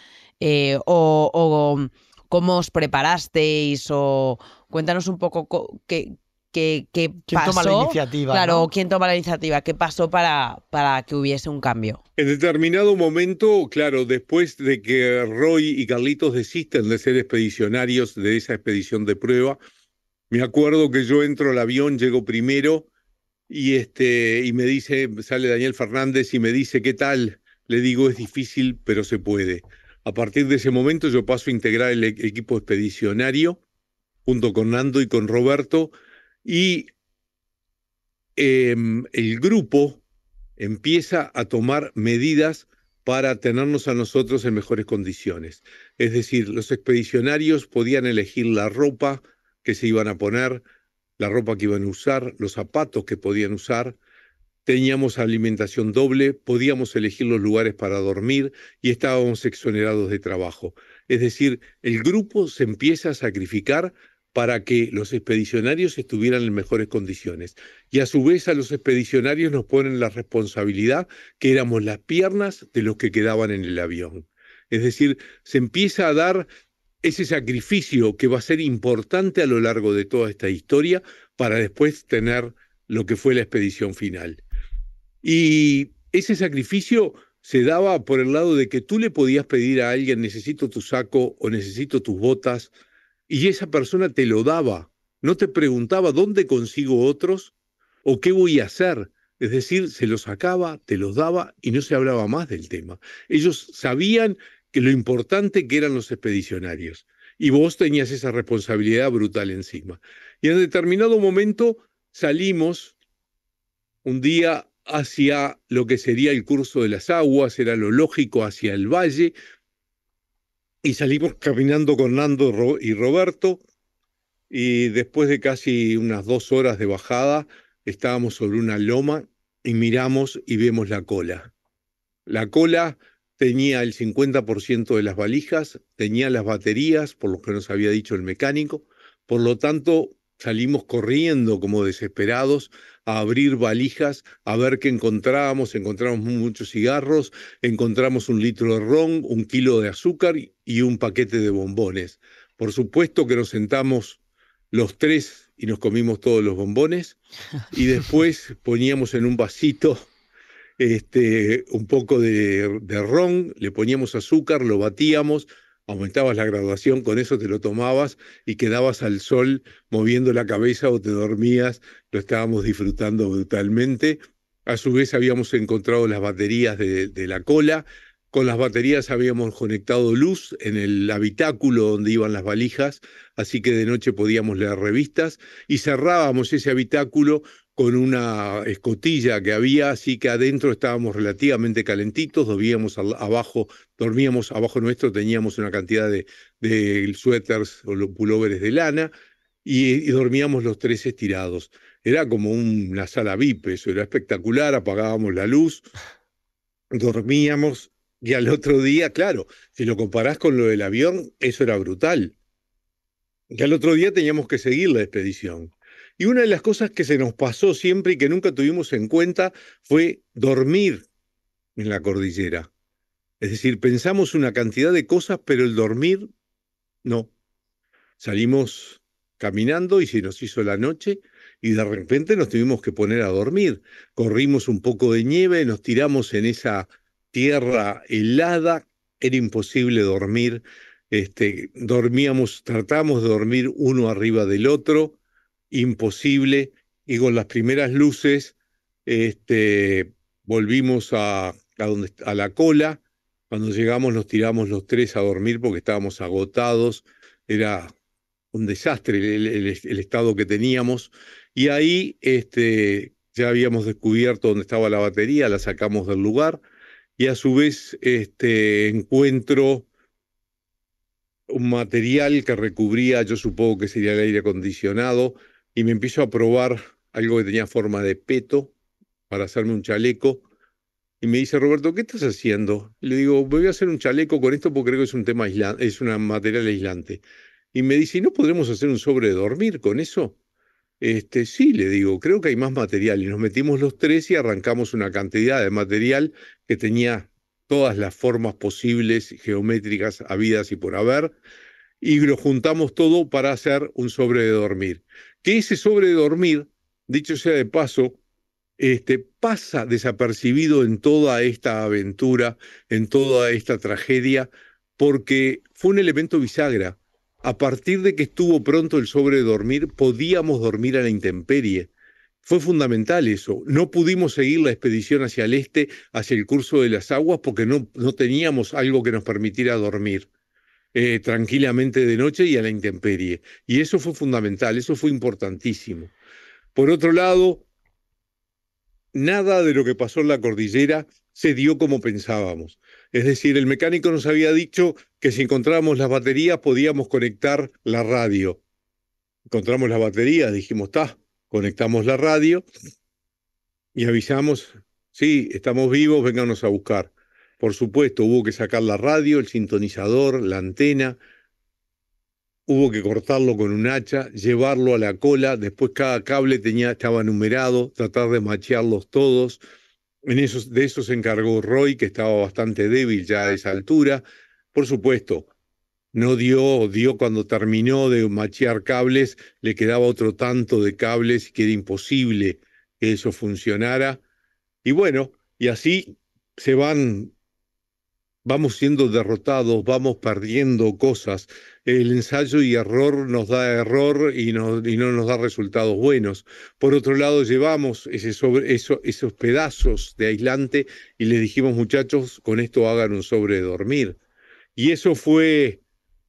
O cómo os preparasteis, o cuéntanos un poco qué pasó. ¿Quién toma la iniciativa? Claro, ¿no? ¿quién toma la iniciativa? ¿Qué pasó para que hubiese un cambio? En determinado momento, claro, después de que Roy y Carlitos desisten de ser expedicionarios de esa expedición de prueba, me acuerdo que yo entro al avión, llego primero, y me dice, sale Daniel Fernández y me dice, ¿qué tal? Le digo, es difícil, pero se puede. A partir de ese momento yo paso a integrar el equipo expedicionario, junto con Nando y con Roberto, y el grupo empieza a tomar medidas para tenernos a nosotros en mejores condiciones. Es decir, los expedicionarios podían elegir la ropa que se iban a poner, la ropa que iban a usar, los zapatos que podían usar, teníamos alimentación doble, podíamos elegir los lugares para dormir y estábamos exonerados de trabajo. Es decir, el grupo se empieza a sacrificar para que los expedicionarios estuvieran en mejores condiciones. Y a su vez a los expedicionarios nos ponen la responsabilidad que éramos las piernas de los que quedaban en el avión. Es decir, se empieza a dar ese sacrificio que va a ser importante a lo largo de toda esta historia para después tener lo que fue la expedición final. Y ese sacrificio se daba por el lado de que tú le podías pedir a alguien, necesito tu saco o necesito tus botas, y esa persona te lo daba. No te preguntaba dónde consigo otros o qué voy a hacer. Es decir, se los sacaba, te los daba y no se hablaba más del tema. Ellos sabían que lo importante que eran los expedicionarios y vos tenías esa responsabilidad brutal encima. Y en determinado momento salimos un día hacia lo que sería el curso de las aguas, era lo lógico, hacia el valle, y salimos caminando con Nando y Roberto, y después de casi unas 2 horas de bajada, estábamos sobre una loma y miramos y vemos la cola. La cola tenía el 50% de las valijas, tenía las baterías, por lo que nos había dicho el mecánico, por lo tanto salimos corriendo como desesperados a abrir valijas, a ver qué encontramos muchos cigarros, encontramos 1 litro de ron, 1 kilo de azúcar y un paquete de bombones. Por supuesto que nos sentamos los tres y nos comimos todos los bombones y después poníamos en un vasito un poco de ron, le poníamos azúcar, lo batíamos, aumentabas la graduación, con eso te lo tomabas y quedabas al sol moviendo la cabeza o te dormías, lo estábamos disfrutando brutalmente. A su vez habíamos encontrado las baterías de la cola, con las baterías habíamos conectado luz en el habitáculo donde iban las valijas, así que de noche podíamos leer revistas y cerrábamos ese habitáculo con una escotilla que había, así que adentro estábamos relativamente calentitos, dormíamos abajo nuestro, teníamos una cantidad de suéteres o pulóveres de lana y dormíamos los tres estirados. Era como una sala VIP, eso era espectacular, apagábamos la luz, dormíamos y al otro día, claro, si lo comparás con lo del avión, eso era brutal. Y al otro día teníamos que seguir la expedición. Y una de las cosas que se nos pasó siempre y que nunca tuvimos en cuenta fue dormir en la cordillera. Es decir, pensamos una cantidad de cosas, pero el dormir, no. Salimos caminando y se nos hizo la noche y de repente nos tuvimos que poner a dormir. Corrimos un poco de nieve, nos tiramos en esa tierra helada, era imposible dormir. Tratamos de dormir uno arriba del otro, imposible, y con las primeras luces volvimos a la cola. Cuando llegamos nos tiramos los tres a dormir porque estábamos agotados, era un desastre el estado que teníamos, y ahí ya habíamos descubierto dónde estaba la batería, la sacamos del lugar, y a su vez encuentro un material que recubría, yo supongo que sería el aire acondicionado, y me empiezo a probar algo que tenía forma de peto para hacerme un chaleco. Y me dice, Roberto, ¿qué estás haciendo? Le digo, me voy a hacer un chaleco con esto porque creo que es un tema aislante, es un material aislante. Y me dice, ¿y no podremos hacer un sobre de dormir con eso? Sí, le digo, creo que hay más material. Y nos metimos los tres y arrancamos una cantidad de material que tenía todas las formas posibles, geométricas, habidas y por haber, y lo juntamos todo para hacer un sobre de dormir. Que ese sobre de dormir, dicho sea de paso, pasa desapercibido en toda esta aventura, en toda esta tragedia, porque fue un elemento bisagra. A partir de que estuvo pronto el sobre de dormir, podíamos dormir a la intemperie. Fue fundamental eso. No pudimos seguir la expedición hacia el este, hacia el curso de las aguas, porque no teníamos algo que nos permitiera dormir tranquilamente de noche y a la intemperie. Y eso fue fundamental, eso fue importantísimo. Por otro lado, nada de lo que pasó en la cordillera se dio como pensábamos. Es decir, el mecánico nos había dicho que si encontrábamos las baterías podíamos conectar la radio. Encontramos las baterías, dijimos, conectamos la radio y avisamos, sí, estamos vivos, vénganos a buscar. Por supuesto, hubo que sacar la radio, el sintonizador, la antena, hubo que cortarlo con un hacha, llevarlo a la cola, después cada cable estaba numerado, tratar de machearlos todos. De eso se encargó Roy, que estaba bastante débil ya a esa altura. Por supuesto, no dio cuando terminó de machear cables, le quedaba otro tanto de cables que era imposible que eso funcionara. Y bueno, y así se vamos siendo derrotados, vamos perdiendo cosas. El ensayo y error nos da error y no nos da resultados buenos. Por otro lado, llevamos esos pedazos de aislante y les dijimos, muchachos, con esto hagan un sobre de dormir. Y eso fue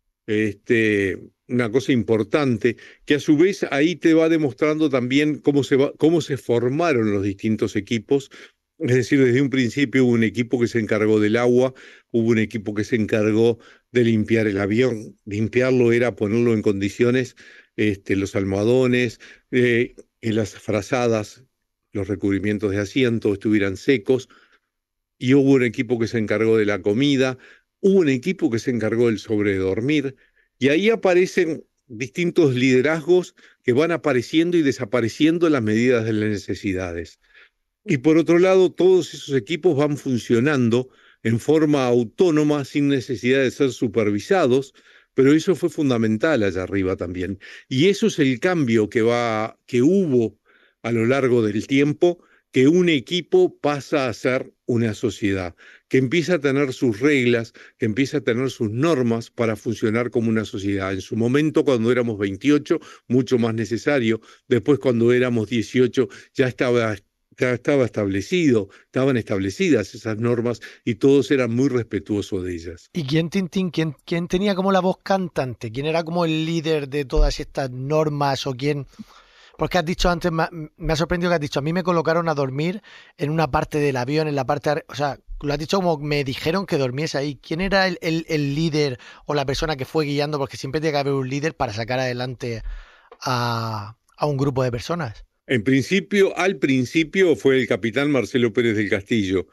una cosa importante, que a su vez ahí te va demostrando también cómo se formaron los distintos equipos. Es decir, desde un principio hubo un equipo que se encargó del agua, hubo un equipo que se encargó de limpiar el avión. Limpiarlo era ponerlo en condiciones, los almohadones, que las frazadas, los recubrimientos de asiento estuvieran secos. Y hubo un equipo que se encargó de la comida, hubo un equipo que se encargó del sobredormir, y ahí aparecen distintos liderazgos que van apareciendo y desapareciendo en las medidas de las necesidades. Y por otro lado, todos esos equipos van funcionando en forma autónoma, sin necesidad de ser supervisados, pero eso fue fundamental allá arriba también. Y eso es el cambio que hubo a lo largo del tiempo, que un equipo pasa a ser una sociedad, que empieza a tener sus reglas, que empieza a tener sus normas para funcionar como una sociedad. En su momento, cuando éramos 28, mucho más necesario. Después, cuando éramos 18, ya estaba establecido, estaban establecidas esas normas y todos eran muy respetuosos de ellas. ¿Y quién tenía como la voz cantante? ¿Quién era como el líder de todas estas normas o quién? Porque has dicho antes, me ha sorprendido que has dicho, a mí me colocaron a dormir en una parte del avión, en la parte, o sea, lo has dicho como me dijeron que dormiese ahí. ¿Quién era el líder o la persona que fue guiando? Porque siempre tiene que haber un líder para sacar adelante a un grupo de personas. Al principio fue el capitán Marcelo Pérez del Castillo.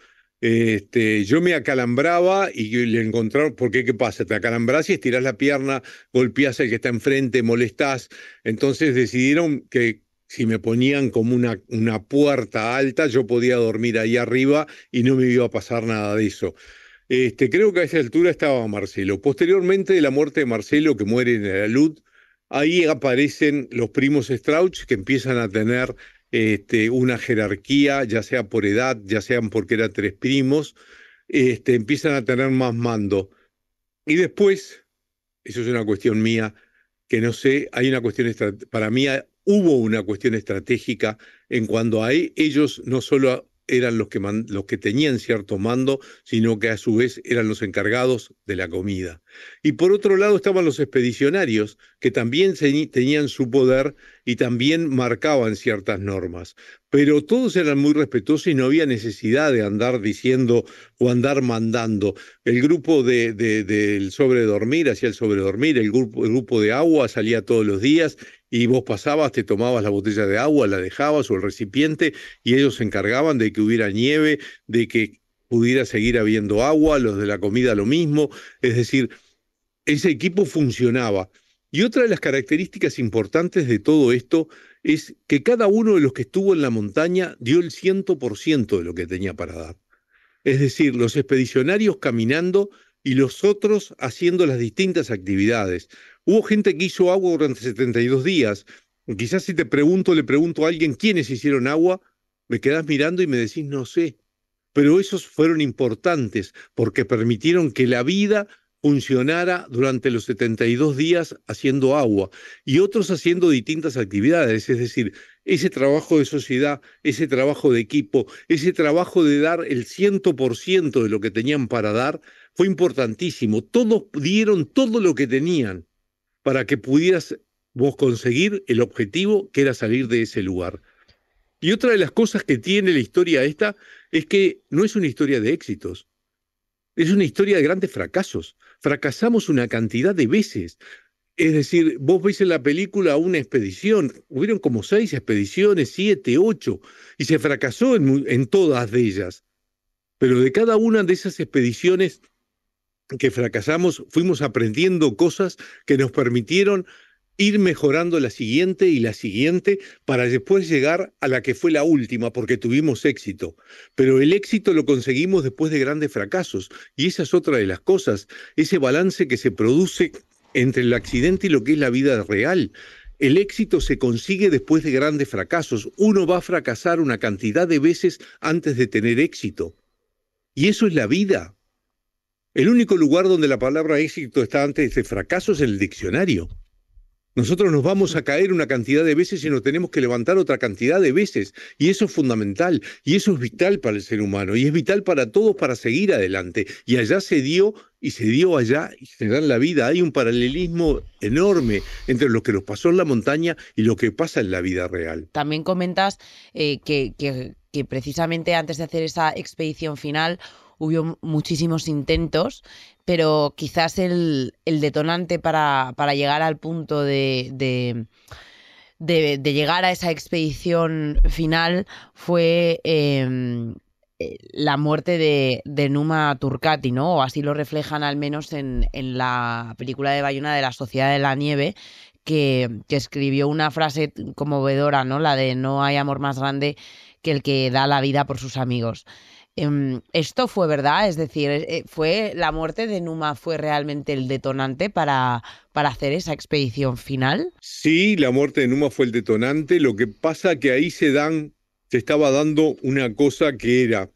Yo me acalambraba y le encontraron, porque ¿qué pasa? Te acalambrás y estirás la pierna, golpeás al que está enfrente, molestás. Entonces decidieron que si me ponían como una puerta alta, yo podía dormir ahí arriba y no me iba a pasar nada de eso. Creo que a esa altura estaba Marcelo. Posteriormente de la muerte de Marcelo, que muere en el alud, ahí aparecen los primos Strauch, que empiezan a tener una jerarquía, ya sea por edad, ya sean porque eran tres primos, empiezan a tener más mando. Y después, eso es una cuestión mía, que no sé, para mí hubo una cuestión estratégica en cuanto a ellos no solo eran los que tenían cierto mando, sino que a su vez eran los encargados de la comida. Y por otro lado estaban los expedicionarios, que también tenían su poder y también marcaban ciertas normas. Pero todos eran muy respetuosos y no había necesidad de andar diciendo o andar mandando. El grupo del sobredormir hacía el sobredormir, el grupo de agua salía todos los días y vos pasabas, te tomabas la botella de agua, la dejabas o el recipiente y ellos se encargaban de que hubiera nieve, de que pudiera seguir habiendo agua, los de la comida lo mismo. Es decir, ese equipo funcionaba. Y otra de las características importantes de todo esto es que cada uno de los que estuvo en la montaña dio el 100% de lo que tenía para dar. Es decir, los expedicionarios caminando y los otros haciendo las distintas actividades. Hubo gente que hizo agua durante 72 días. Quizás si le pregunto a alguien quiénes hicieron agua, me quedás mirando y me decís no sé. Pero esos fueron importantes porque permitieron que la vida funcionara durante los 72 días haciendo agua y otros haciendo distintas actividades, es decir, ese trabajo de sociedad, ese trabajo de equipo, ese trabajo de dar el 100% de lo que tenían para dar, fue importantísimo. Todos dieron todo lo que tenían para que pudieras vos conseguir el objetivo que era salir de ese lugar. Y otra de las cosas que tiene la historia esta es que no es una historia de éxitos. Es una historia de grandes fracasos. Fracasamos una cantidad de veces. Es decir, vos ves en la película una expedición, hubieron como 6 expediciones, 7, 8, y se fracasó en todas de ellas. Pero de cada una de esas expediciones que fracasamos, fuimos aprendiendo cosas que nos permitieron ir mejorando la siguiente y la siguiente para después llegar a la que fue la última, porque tuvimos éxito. Pero el éxito lo conseguimos después de grandes fracasos, y esa es otra de las cosas, ese balance que se produce entre el accidente y lo que es la vida real. el éxito se consigue después de grandes fracasos. Uno va a fracasar una cantidad de veces antes de tener éxito. Y eso es la vida. El único lugar donde la palabra éxito está antes de fracaso es en el diccionario. Nosotros nos vamos a caer una cantidad de veces y nos tenemos que levantar otra cantidad de veces. Y eso es fundamental. Y eso es vital para el ser humano. Y es vital para todos para seguir adelante. Y allá se dio, y se dio allá, y se da en la vida. Hay un paralelismo enorme entre lo que nos pasó en la montaña y lo que pasa en la vida real. También comentas que precisamente antes de hacer esa expedición final hubo muchísimos intentos, pero quizás el detonante para llegar al punto de llegar a esa expedición final fue la muerte de Numa Turcati, ¿no? O así lo reflejan al menos en la película de Bayona de La Sociedad de la Nieve, que escribió una frase conmovedora, ¿no? La de no hay amor más grande que el que da la vida por sus amigos. ¿Esto fue verdad? Es decir, ¿fue la muerte de Numa fue realmente el detonante para hacer esa expedición final? Sí, la muerte de Numa fue el detonante. Lo que pasa que ahí se estaba dando una cosa que era,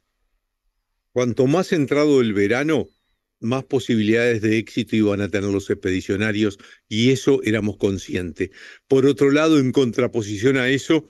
cuanto más entrado el verano, más posibilidades de éxito iban a tener los expedicionarios, y eso éramos conscientes. Por otro lado, en contraposición a eso,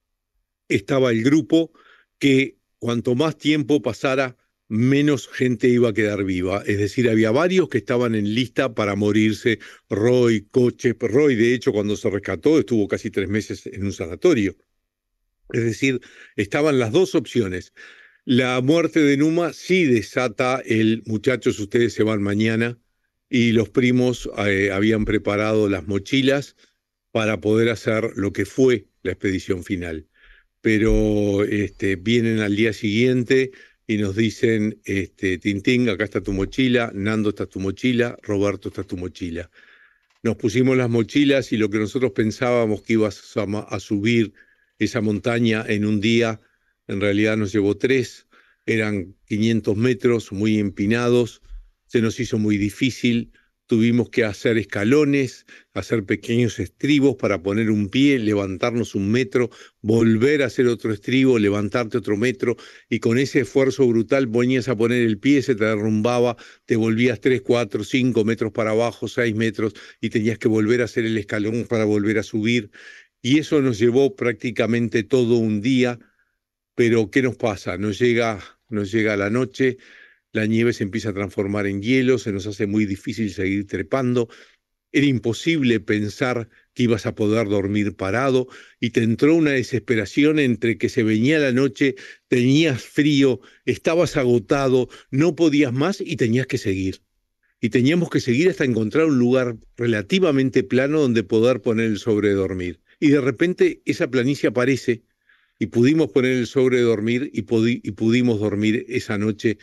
estaba el grupo que cuanto más tiempo pasara, menos gente iba a quedar viva. Es decir, había varios que estaban en lista para morirse. Roy, Coche. Roy, de hecho, cuando se rescató, estuvo casi 3 meses en un sanatorio. Es decir, estaban las dos opciones. La muerte de Numa sí desata el muchachos, ustedes se van mañana, y los primos habían preparado las mochilas para poder hacer lo que fue la expedición final. Pero vienen al día siguiente y nos dicen, Tintín, acá está tu mochila, Nando, está tu mochila, Roberto, está tu mochila. Nos pusimos las mochilas y lo que nosotros pensábamos que ibas a subir esa montaña en un día, en realidad nos llevó 3, eran 500 metros, muy empinados, se nos hizo muy difícil. Tuvimos que hacer escalones, hacer pequeños estribos para poner un pie, levantarnos 1 metro, volver a hacer otro estribo, levantarte otro metro, y con ese esfuerzo brutal ponías a poner el pie, se te derrumbaba, te volvías 3, 4, 5 metros para abajo, 6 metros, y tenías que volver a hacer el escalón para volver a subir. Y eso nos llevó prácticamente todo un día. Pero ¿qué nos pasa? Nos llega la noche. La nieve se empieza a transformar en hielo, se nos hace muy difícil seguir trepando. Era imposible pensar que ibas a poder dormir parado, y te entró una desesperación entre que se venía la noche, tenías frío, estabas agotado, no podías más y tenías que seguir. Y teníamos que seguir hasta encontrar un lugar relativamente plano donde poder poner el sobredormir. Y de repente esa planicie aparece y pudimos poner el sobredormir y pudimos dormir esa noche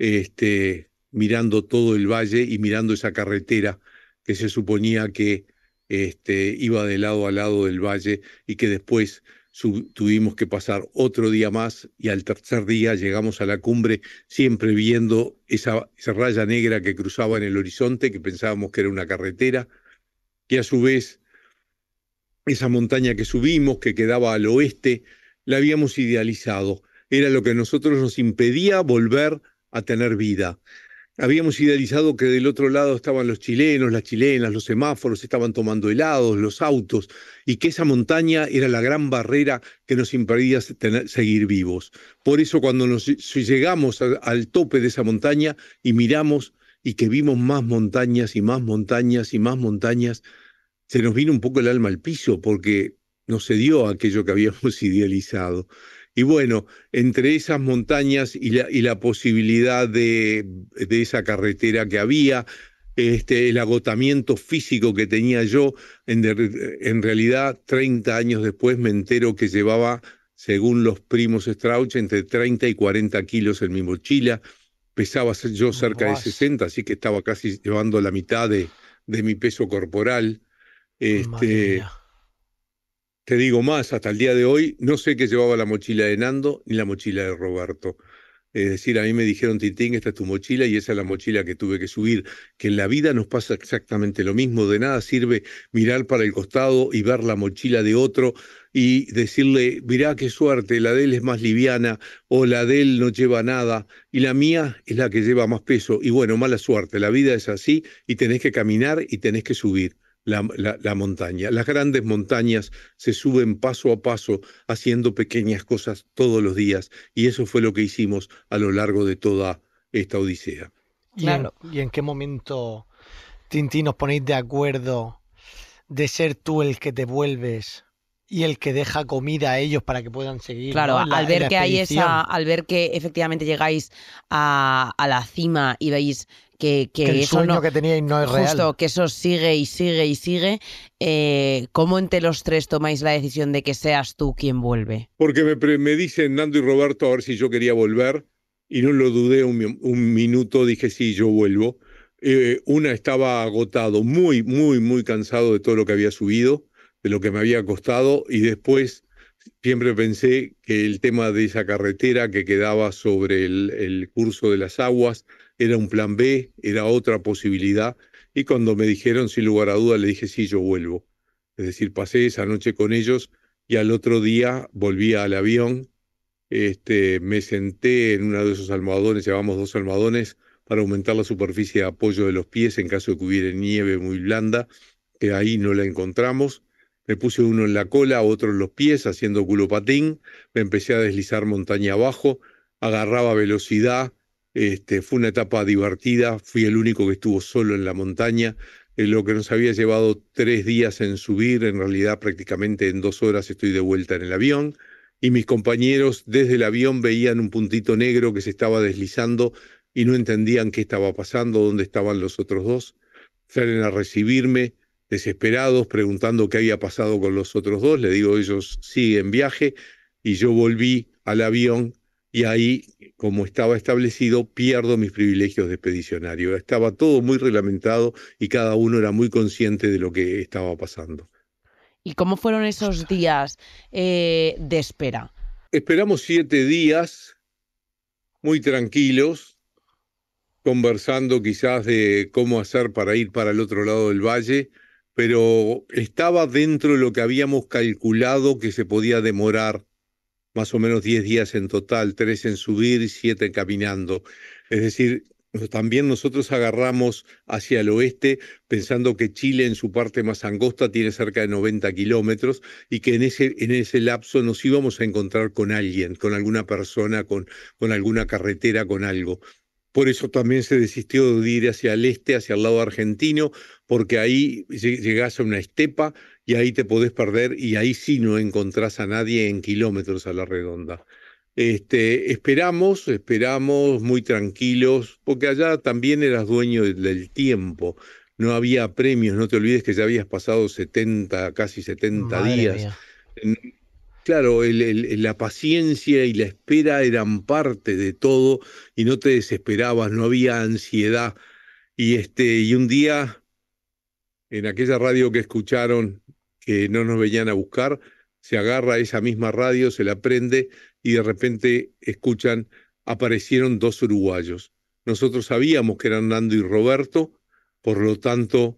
mirando todo el valle y mirando esa carretera que se suponía que iba de lado a lado del valle, y que después tuvimos que pasar otro día más, y al tercer día llegamos a la cumbre, siempre viendo esa raya negra que cruzaba en el horizonte, que pensábamos que era una carretera, que a su vez esa montaña que subimos, que quedaba al oeste, la habíamos idealizado. Era lo que a nosotros nos impedía volver a tener vida. Habíamos idealizado que del otro lado estaban los chilenos, las chilenas, los semáforos, estaban tomando helados, los autos, y que esa montaña era la gran barrera que nos impedía seguir vivos. Por eso cuando llegamos al tope de esa montaña y miramos y que vimos más montañas y más montañas y más montañas, se nos vino un poco el alma al piso, porque no se dio aquello que habíamos idealizado. Y bueno, entre esas montañas y la posibilidad de esa carretera que había, el agotamiento físico que tenía yo, en realidad 30 años después me entero que llevaba, según los primos Strauch, entre 30 y 40 kilos en mi mochila. Pesaba yo cerca de 60, así que estaba casi llevando la mitad de mi peso corporal. Te digo más, hasta el día de hoy no sé qué llevaba la mochila de Nando ni la mochila de Roberto. Es decir, a mí me dijeron, Tintín, esta es tu mochila y esa es la mochila que tuve que subir. Que en la vida nos pasa exactamente lo mismo. De nada sirve mirar para el costado y ver la mochila de otro y decirle, mirá qué suerte, la de él es más liviana o la de él no lleva nada y la mía es la que lleva más peso. Y bueno, mala suerte, la vida es así y tenés que caminar y tenés que subir la montaña. Las grandes montañas se suben paso a paso haciendo pequeñas cosas todos los días y eso fue lo que hicimos a lo largo de toda esta odisea. Claro. ¿Y en qué momento, Tintín, os ponéis de acuerdo de ser tú el que te vuelves y el que deja comida a ellos para que puedan seguir? Claro, ¿no? al ver que hay expedición. al ver que efectivamente llegáis a la cima y veis que Que el eso sueño no, que teníais no es justo, real. que eso sigue y sigue y sigue, ¿cómo entre los tres tomáis la decisión de que seas tú quien vuelve? Porque me dicen Nando y Roberto a ver si yo quería volver y no lo dudé un minuto, dije sí, yo vuelvo. Una estaba agotado, muy, muy, muy cansado de todo lo que había subido, de lo que me había costado y después siempre pensé que el tema de esa carretera que quedaba sobre el curso de las aguas era un plan B, era otra posibilidad y cuando me dijeron sin lugar a duda le dije sí, yo vuelvo. Es decir, pasé esa noche con ellos y al otro día volví al avión, me senté en uno de esos almohadones, llevamos 2 almohadones para aumentar la superficie de apoyo de los pies en caso de que hubiera nieve muy blanda, que ahí no la encontramos. Me puse uno en la cola, otro en los pies, haciendo culopatín, me empecé a deslizar montaña abajo, agarraba velocidad, fue una etapa divertida, fui el único que estuvo solo en la montaña, lo que nos había llevado 3 días en subir, en realidad prácticamente en 2 horas estoy de vuelta en el avión, y mis compañeros desde el avión veían un puntito negro que se estaba deslizando y no entendían qué estaba pasando, dónde estaban los otros 2. Salen a recibirme, desesperados, preguntando qué había pasado con los otros 2. Le digo, ellos siguen viaje y yo volví al avión y ahí, como estaba establecido, pierdo mis privilegios de expedicionario. Estaba todo muy reglamentado y cada uno era muy consciente de lo que estaba pasando. ¿Y cómo fueron esos días de espera? Esperamos 7 días muy tranquilos, conversando quizás de cómo hacer para ir para el otro lado del valle, pero estaba dentro de lo que habíamos calculado que se podía demorar más o menos 10 días en total, 3 en subir y 7 caminando. Es decir, también nosotros agarramos hacia el oeste pensando que Chile en su parte más angosta tiene cerca de 90 kilómetros y que en ese lapso nos íbamos a encontrar con alguien, con alguna persona, con alguna carretera, con algo. Por eso también se desistió de ir hacia el este, hacia el lado argentino, porque ahí llegás a una estepa y ahí te podés perder y ahí sí no encontrás a nadie en kilómetros a la redonda. Esperamos muy tranquilos, porque allá también eras dueño del tiempo. No había premios, no te olvides que ya habías pasado 70, casi 70 Madre días. mía. Claro, la paciencia y la espera eran parte de todo y no te desesperabas, no había ansiedad. Y un día, en aquella radio que escucharon, que no nos venían a buscar, se agarra esa misma radio, se la prende y de repente escuchan, aparecieron 2 uruguayos. Nosotros sabíamos que eran Nando y Roberto, por lo tanto,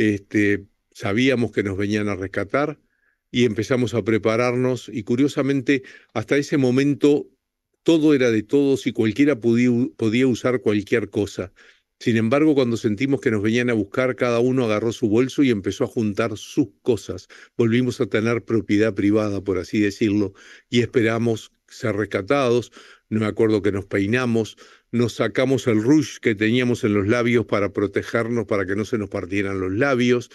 sabíamos que nos venían a rescatar y empezamos a prepararnos y curiosamente hasta ese momento todo era de todos y cualquiera podía usar cualquier cosa. Sin embargo, cuando sentimos que nos venían a buscar, cada uno agarró su bolso y empezó a juntar sus cosas. Volvimos a tener propiedad privada, por así decirlo, y esperamos ser rescatados. No me acuerdo que nos peinamos, nos sacamos el rouge que teníamos en los labios para protegernos, para que no se nos partieran los labios.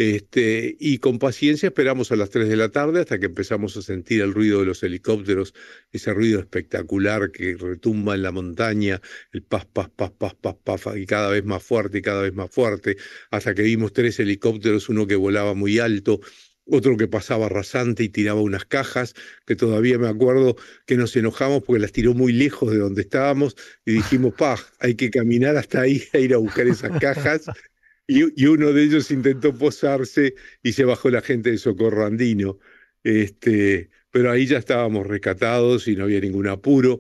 Y con paciencia esperamos a las 3 de la tarde hasta que empezamos a sentir el ruido de los helicópteros, ese ruido espectacular que retumba en la montaña, el paz, paz, paz, paz, paz, paz, y cada vez más fuerte y cada vez más fuerte, hasta que vimos 3 helicópteros, uno que volaba muy alto, otro que pasaba rasante y tiraba unas cajas, que todavía me acuerdo que nos enojamos porque las tiró muy lejos de donde estábamos y dijimos, hay que caminar hasta ahí a ir a buscar esas cajas. Y uno de ellos intentó posarse y se bajó la gente de Socorro Andino. Pero ahí ya estábamos rescatados y no había ningún apuro.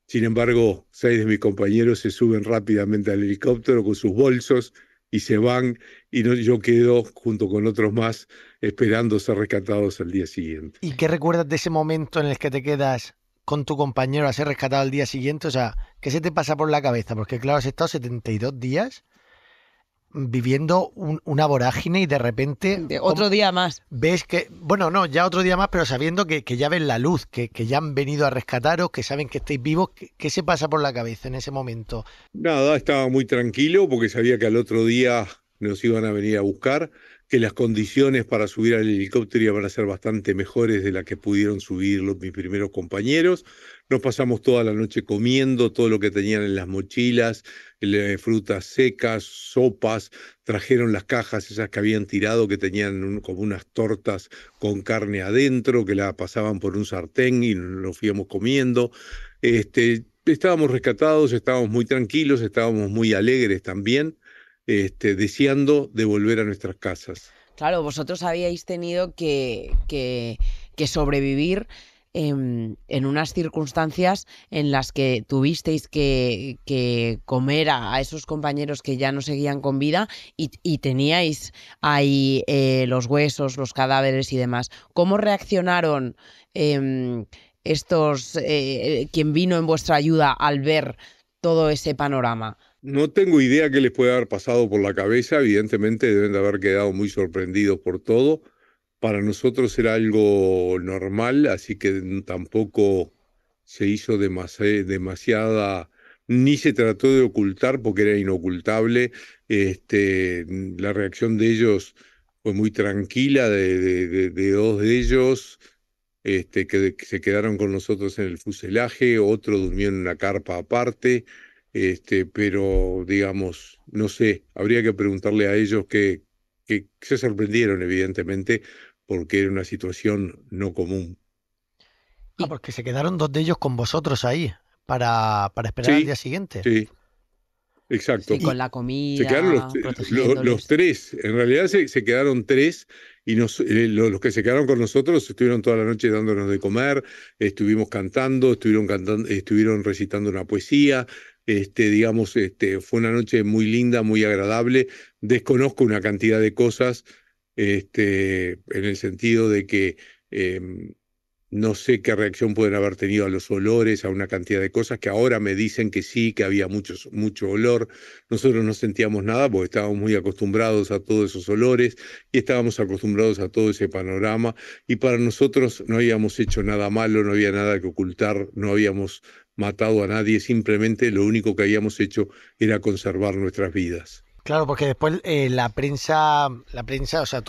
Sin embargo, 6 de mis compañeros se suben rápidamente al helicóptero con sus bolsos y se van, y yo quedo junto con otros más esperando ser rescatados al día siguiente. ¿Y qué recuerdas de ese momento en el que te quedas con tu compañero a ser rescatado al día siguiente? O sea, ¿qué se te pasa por la cabeza? Porque claro, has estado 72 días viviendo una vorágine y de repente Otro día más. ves que, bueno, no, ya otro día más, pero sabiendo que ya ven la luz, que ya han venido a rescataros, que saben que estáis vivos. ¿Qué se pasa por la cabeza en ese momento? Nada, estaba muy tranquilo porque sabía que al otro día nos iban a venir a buscar, que las condiciones para subir al helicóptero iban a ser bastante mejores de las que pudieron subir mis primeros compañeros. Nos pasamos toda la noche comiendo todo lo que tenían en las mochilas, frutas secas, sopas, trajeron las cajas esas que habían tirado que tenían como unas tortas con carne adentro, que la pasaban por un sartén y lo fuimos comiendo. Estábamos rescatados, estábamos muy tranquilos, estábamos muy alegres también, deseando de volver a nuestras casas. Claro, vosotros habíais tenido que sobrevivir en unas circunstancias en las que tuvisteis que comer a esos compañeros que ya no seguían con vida y teníais ahí los huesos, los cadáveres y demás. ¿Cómo reaccionaron quien vino en vuestra ayuda al ver todo ese panorama? No tengo idea qué les puede haber pasado por la cabeza. Evidentemente deben de haber quedado muy sorprendidos por todo. Para nosotros era algo normal, así que tampoco se hizo demasiada, ni se trató de ocultar porque era inocultable. La reacción de ellos fue muy tranquila, de dos de ellos, que se quedaron con nosotros en el fuselaje, otro durmió en una carpa aparte. Pero digamos, no sé, habría que preguntarle a ellos que se sorprendieron, evidentemente, porque era una situación no común. Porque se quedaron dos de ellos con vosotros ahí para esperar al día siguiente. Sí, exacto. Sí, con la comida, se quedaron los tres, en realidad se quedaron tres, y los que se quedaron con nosotros estuvieron toda la noche dándonos de comer, estuvimos cantando, estuvieron recitando una poesía. Digamos, fue una noche muy linda, muy agradable. Desconozco una cantidad de cosas, en el sentido de que no sé qué reacción pueden haber tenido a los olores, a una cantidad de cosas que ahora me dicen que sí, que había mucho olor. Nosotros no sentíamos nada porque estábamos muy acostumbrados a todos esos olores y estábamos acostumbrados a todo ese panorama. Y para nosotros no habíamos hecho nada malo, no había nada que ocultar, no habíamos matado a nadie, simplemente lo único que habíamos hecho era conservar nuestras vidas. Claro, porque después la prensa, o sea,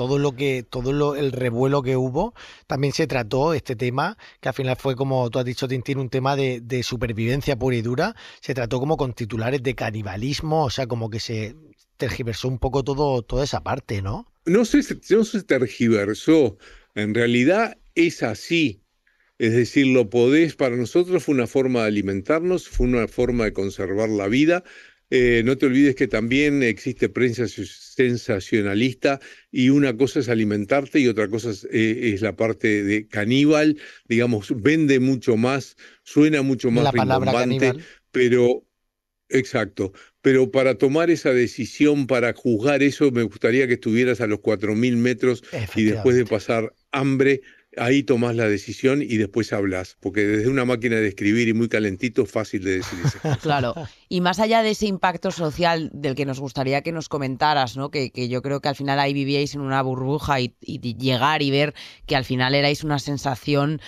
el revuelo que hubo, también se trató este tema, que al final fue, como tú has dicho, Tintín, un tema de supervivencia pura y dura. Se trató como con titulares de canibalismo, o sea, como que se tergiversó un poco toda esa parte, ¿no? No se tergiversó, en realidad es así. Es decir, para nosotros fue una forma de alimentarnos, fue una forma de conservar la vida. No te olvides que también existe prensa sensacionalista y una cosa es alimentarte y otra cosa es la parte de caníbal. Digamos, vende mucho más, suena mucho más rimbombante, pero exacto. Pero para tomar esa decisión, para juzgar eso, me gustaría que estuvieras a los 4.000 metros y después de pasar hambre, ahí tomás la decisión y después hablas, porque desde una máquina de escribir y muy calentito es fácil de decir esas cosas. Claro, y más allá de ese impacto social del que nos gustaría que nos comentaras, ¿no? Que yo creo que al final ahí vivíais en una burbuja y llegar y ver que al final erais una sensación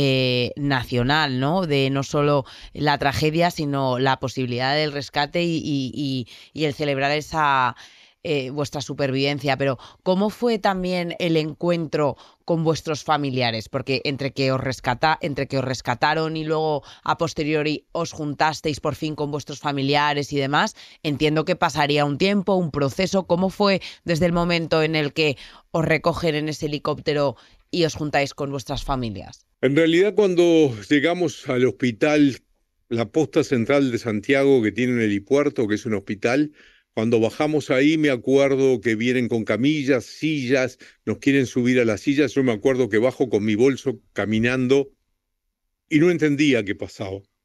nacional, ¿no? De no solo la tragedia, sino la posibilidad del rescate y el celebrar esa vuestra supervivencia. Pero ¿cómo fue también el encuentro con vuestros familiares? Porque entre que os rescataron y luego a posteriori os juntasteis por fin con vuestros familiares y demás, entiendo que pasaría un tiempo, un proceso. ¿Cómo fue desde el momento en el que os recogen en ese helicóptero y os juntáis con vuestras familias? En realidad, cuando llegamos al hospital, la posta central de Santiago, que tiene un helipuerto, que es un hospital, cuando bajamos ahí me acuerdo que vienen con camillas, sillas, nos quieren subir a las sillas. Yo me acuerdo que bajo con mi bolso caminando y no entendía qué pasaba.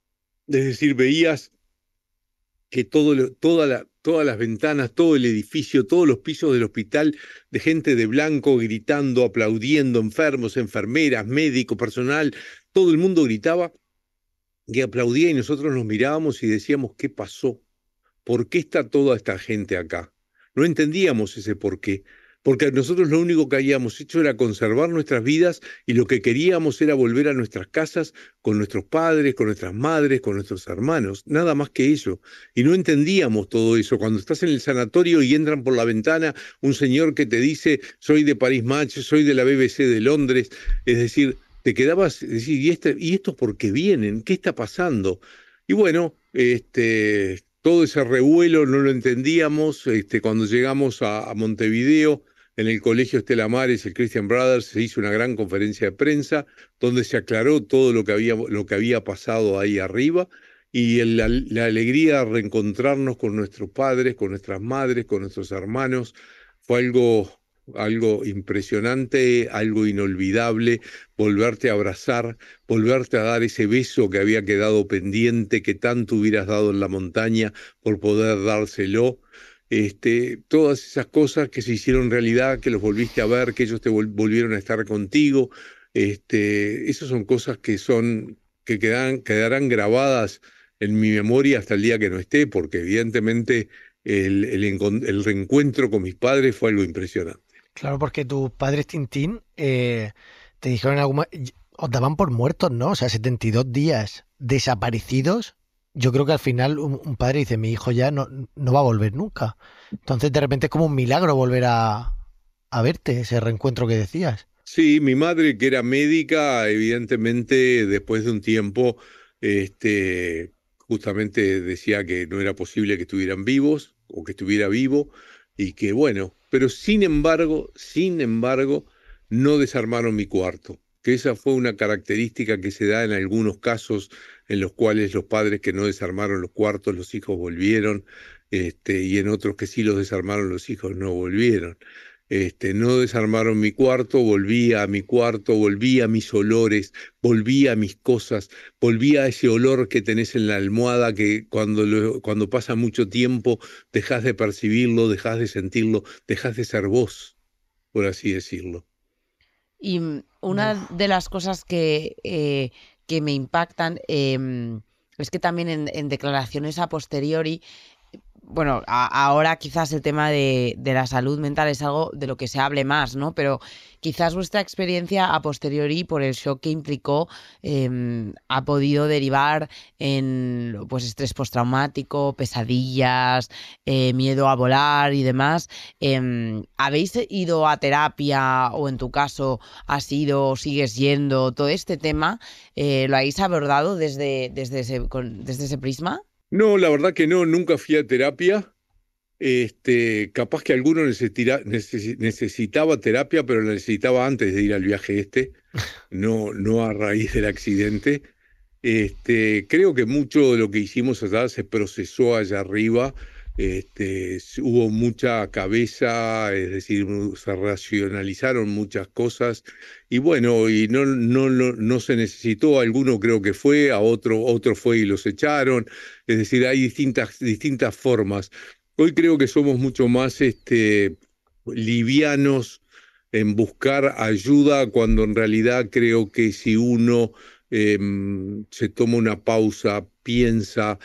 Es decir, veías que todas las ventanas, todo el edificio, todos los pisos del hospital, de gente de blanco gritando, aplaudiendo, enfermos, enfermeras, médicos, personal, todo el mundo gritaba y aplaudía y nosotros nos mirábamos y decíamos, ¿qué pasó? ¿Por qué está toda esta gente acá? No entendíamos ese por qué, porque nosotros lo único que habíamos hecho era conservar nuestras vidas y lo que queríamos era volver a nuestras casas con nuestros padres, con nuestras madres, con nuestros hermanos, nada más que eso. Y no entendíamos todo eso. Cuando estás en el sanatorio y entran por la ventana un señor que te dice, soy de Paris Match, soy de la BBC de Londres, es decir, te quedabas, decir, ¿y esto por qué vienen? ¿Qué está pasando? Y bueno, todo ese revuelo no lo entendíamos. Cuando llegamos a Montevideo, en el colegio Estela Maris, el Christian Brothers, se hizo una gran conferencia de prensa donde se aclaró todo lo que había pasado ahí arriba y la alegría de reencontrarnos con nuestros padres, con nuestras madres, con nuestros hermanos, fue algo impresionante, algo inolvidable, volverte a abrazar, volverte a dar ese beso que había quedado pendiente, que tanto hubieras dado en la montaña por poder dárselo. Todas esas cosas que se hicieron realidad, que los volviste a ver, que ellos te volvieron a estar contigo, esas son cosas que quedarán grabadas en mi memoria hasta el día que no esté, porque evidentemente el reencuentro con mis padres fue algo impresionante. Claro, porque tus padres Tintín te dijeron os daban por muertos, ¿no? O sea, 72 días desaparecidos. Yo creo que al final un padre dice, mi hijo ya no va a volver nunca. Entonces de repente es como un milagro volver a verte, ese reencuentro que decías. Sí, mi madre, que era médica, evidentemente después de un tiempo, justamente decía que no era posible que estuvieran vivos o que estuviera vivo y que bueno, pero sin embargo, no desarmaron mi cuarto, que esa fue una característica que se da en algunos casos en los cuales los padres que no desarmaron los cuartos, los hijos volvieron, y en otros que sí los desarmaron, los hijos no volvieron. No desarmaron mi cuarto, volví a mi cuarto, volví a mis olores, volví a mis cosas, volví a ese olor que tenés en la almohada que cuando pasa mucho tiempo dejás de percibirlo, dejás de sentirlo, dejás de ser vos, por así decirlo. Y una de las cosas que me impactan es que también en declaraciones a posteriori, bueno, ahora quizás el tema de la salud mental es algo de lo que se hable más, ¿no? Pero quizás vuestra experiencia a posteriori, por el shock que implicó, ha podido derivar en pues estrés postraumático, pesadillas, miedo a volar y demás. ¿Habéis ido a terapia o en tu caso has ido o sigues yendo? Todo este tema, ¿lo habéis abordado desde ese prisma? No, la verdad que no, nunca fui a terapia. Capaz que alguno necesitaba terapia, pero la necesitaba antes de ir al viaje no a raíz del accidente. Creo que mucho de lo que hicimos allá se procesó allá arriba. Hubo mucha cabeza, es decir, se racionalizaron muchas cosas y bueno, y no se necesitó. Alguno creo que fue, a otro fue y los echaron. Es decir, hay distintas formas. Hoy creo que somos mucho más livianos en buscar ayuda, cuando en realidad creo que si uno se toma una pausa, piensa,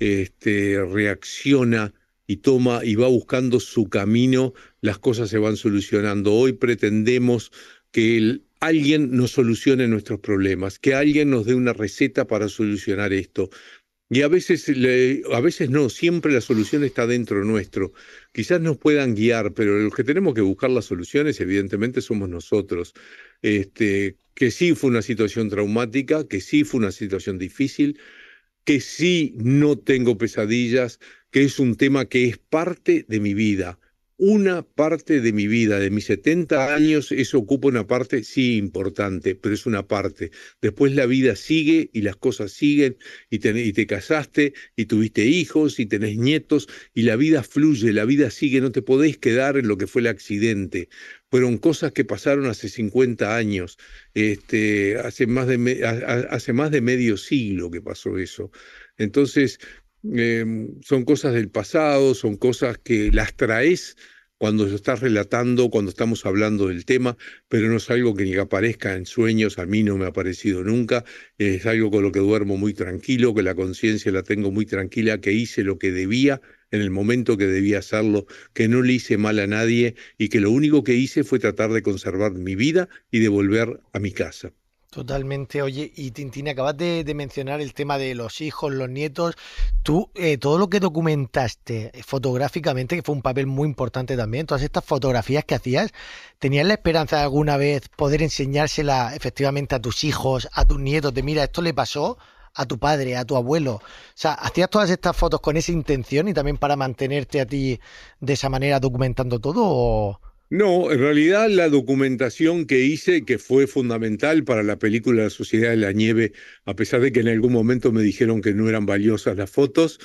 reacciona y va buscando su camino, las cosas se van solucionando. Hoy pretendemos que alguien nos solucione nuestros problemas, que alguien nos dé una receta para solucionar esto. Y a veces no, siempre la solución está dentro nuestro. Quizás nos puedan guiar, pero los que tenemos que buscar las soluciones, evidentemente, somos nosotros. Que sí fue una situación traumática, que sí fue una situación difícil, que sí no tengo pesadillas, que es un tema que es parte de mi vida. Una parte de mi vida, de mis 70 años, eso ocupa una parte, sí, importante, pero es una parte. Después la vida sigue y las cosas siguen y te casaste y tuviste hijos y tenés nietos y la vida fluye, la vida sigue, no te podés quedar en lo que fue el accidente. Fueron cosas que pasaron hace 50 años, hace más de medio siglo que pasó eso. Entonces, son cosas del pasado, son cosas que las traes cuando estás relatando, cuando estamos hablando del tema, pero no es algo que ni aparezca en sueños, a mí no me ha aparecido nunca, es algo con lo que duermo muy tranquilo, que la conciencia la tengo muy tranquila, que hice lo que debía en el momento que debía hacerlo, que no le hice mal a nadie y que lo único que hice fue tratar de conservar mi vida y de volver a mi casa. Totalmente. Oye, y Tintín, acabas de mencionar el tema de los hijos, los nietos. Tú, todo lo que documentaste fotográficamente, que fue un papel muy importante también, todas estas fotografías que hacías, ¿tenías la esperanza de alguna vez poder enseñársela efectivamente a tus hijos, a tus nietos, de mira, esto le pasó a tu padre, a tu abuelo? O sea, ¿hacías todas estas fotos con esa intención y también para mantenerte a ti de esa manera documentando todo? ¿O? No, en realidad la documentación que hice, que fue fundamental para la película La Sociedad de la Nieve, a pesar de que en algún momento me dijeron que no eran valiosas las fotos,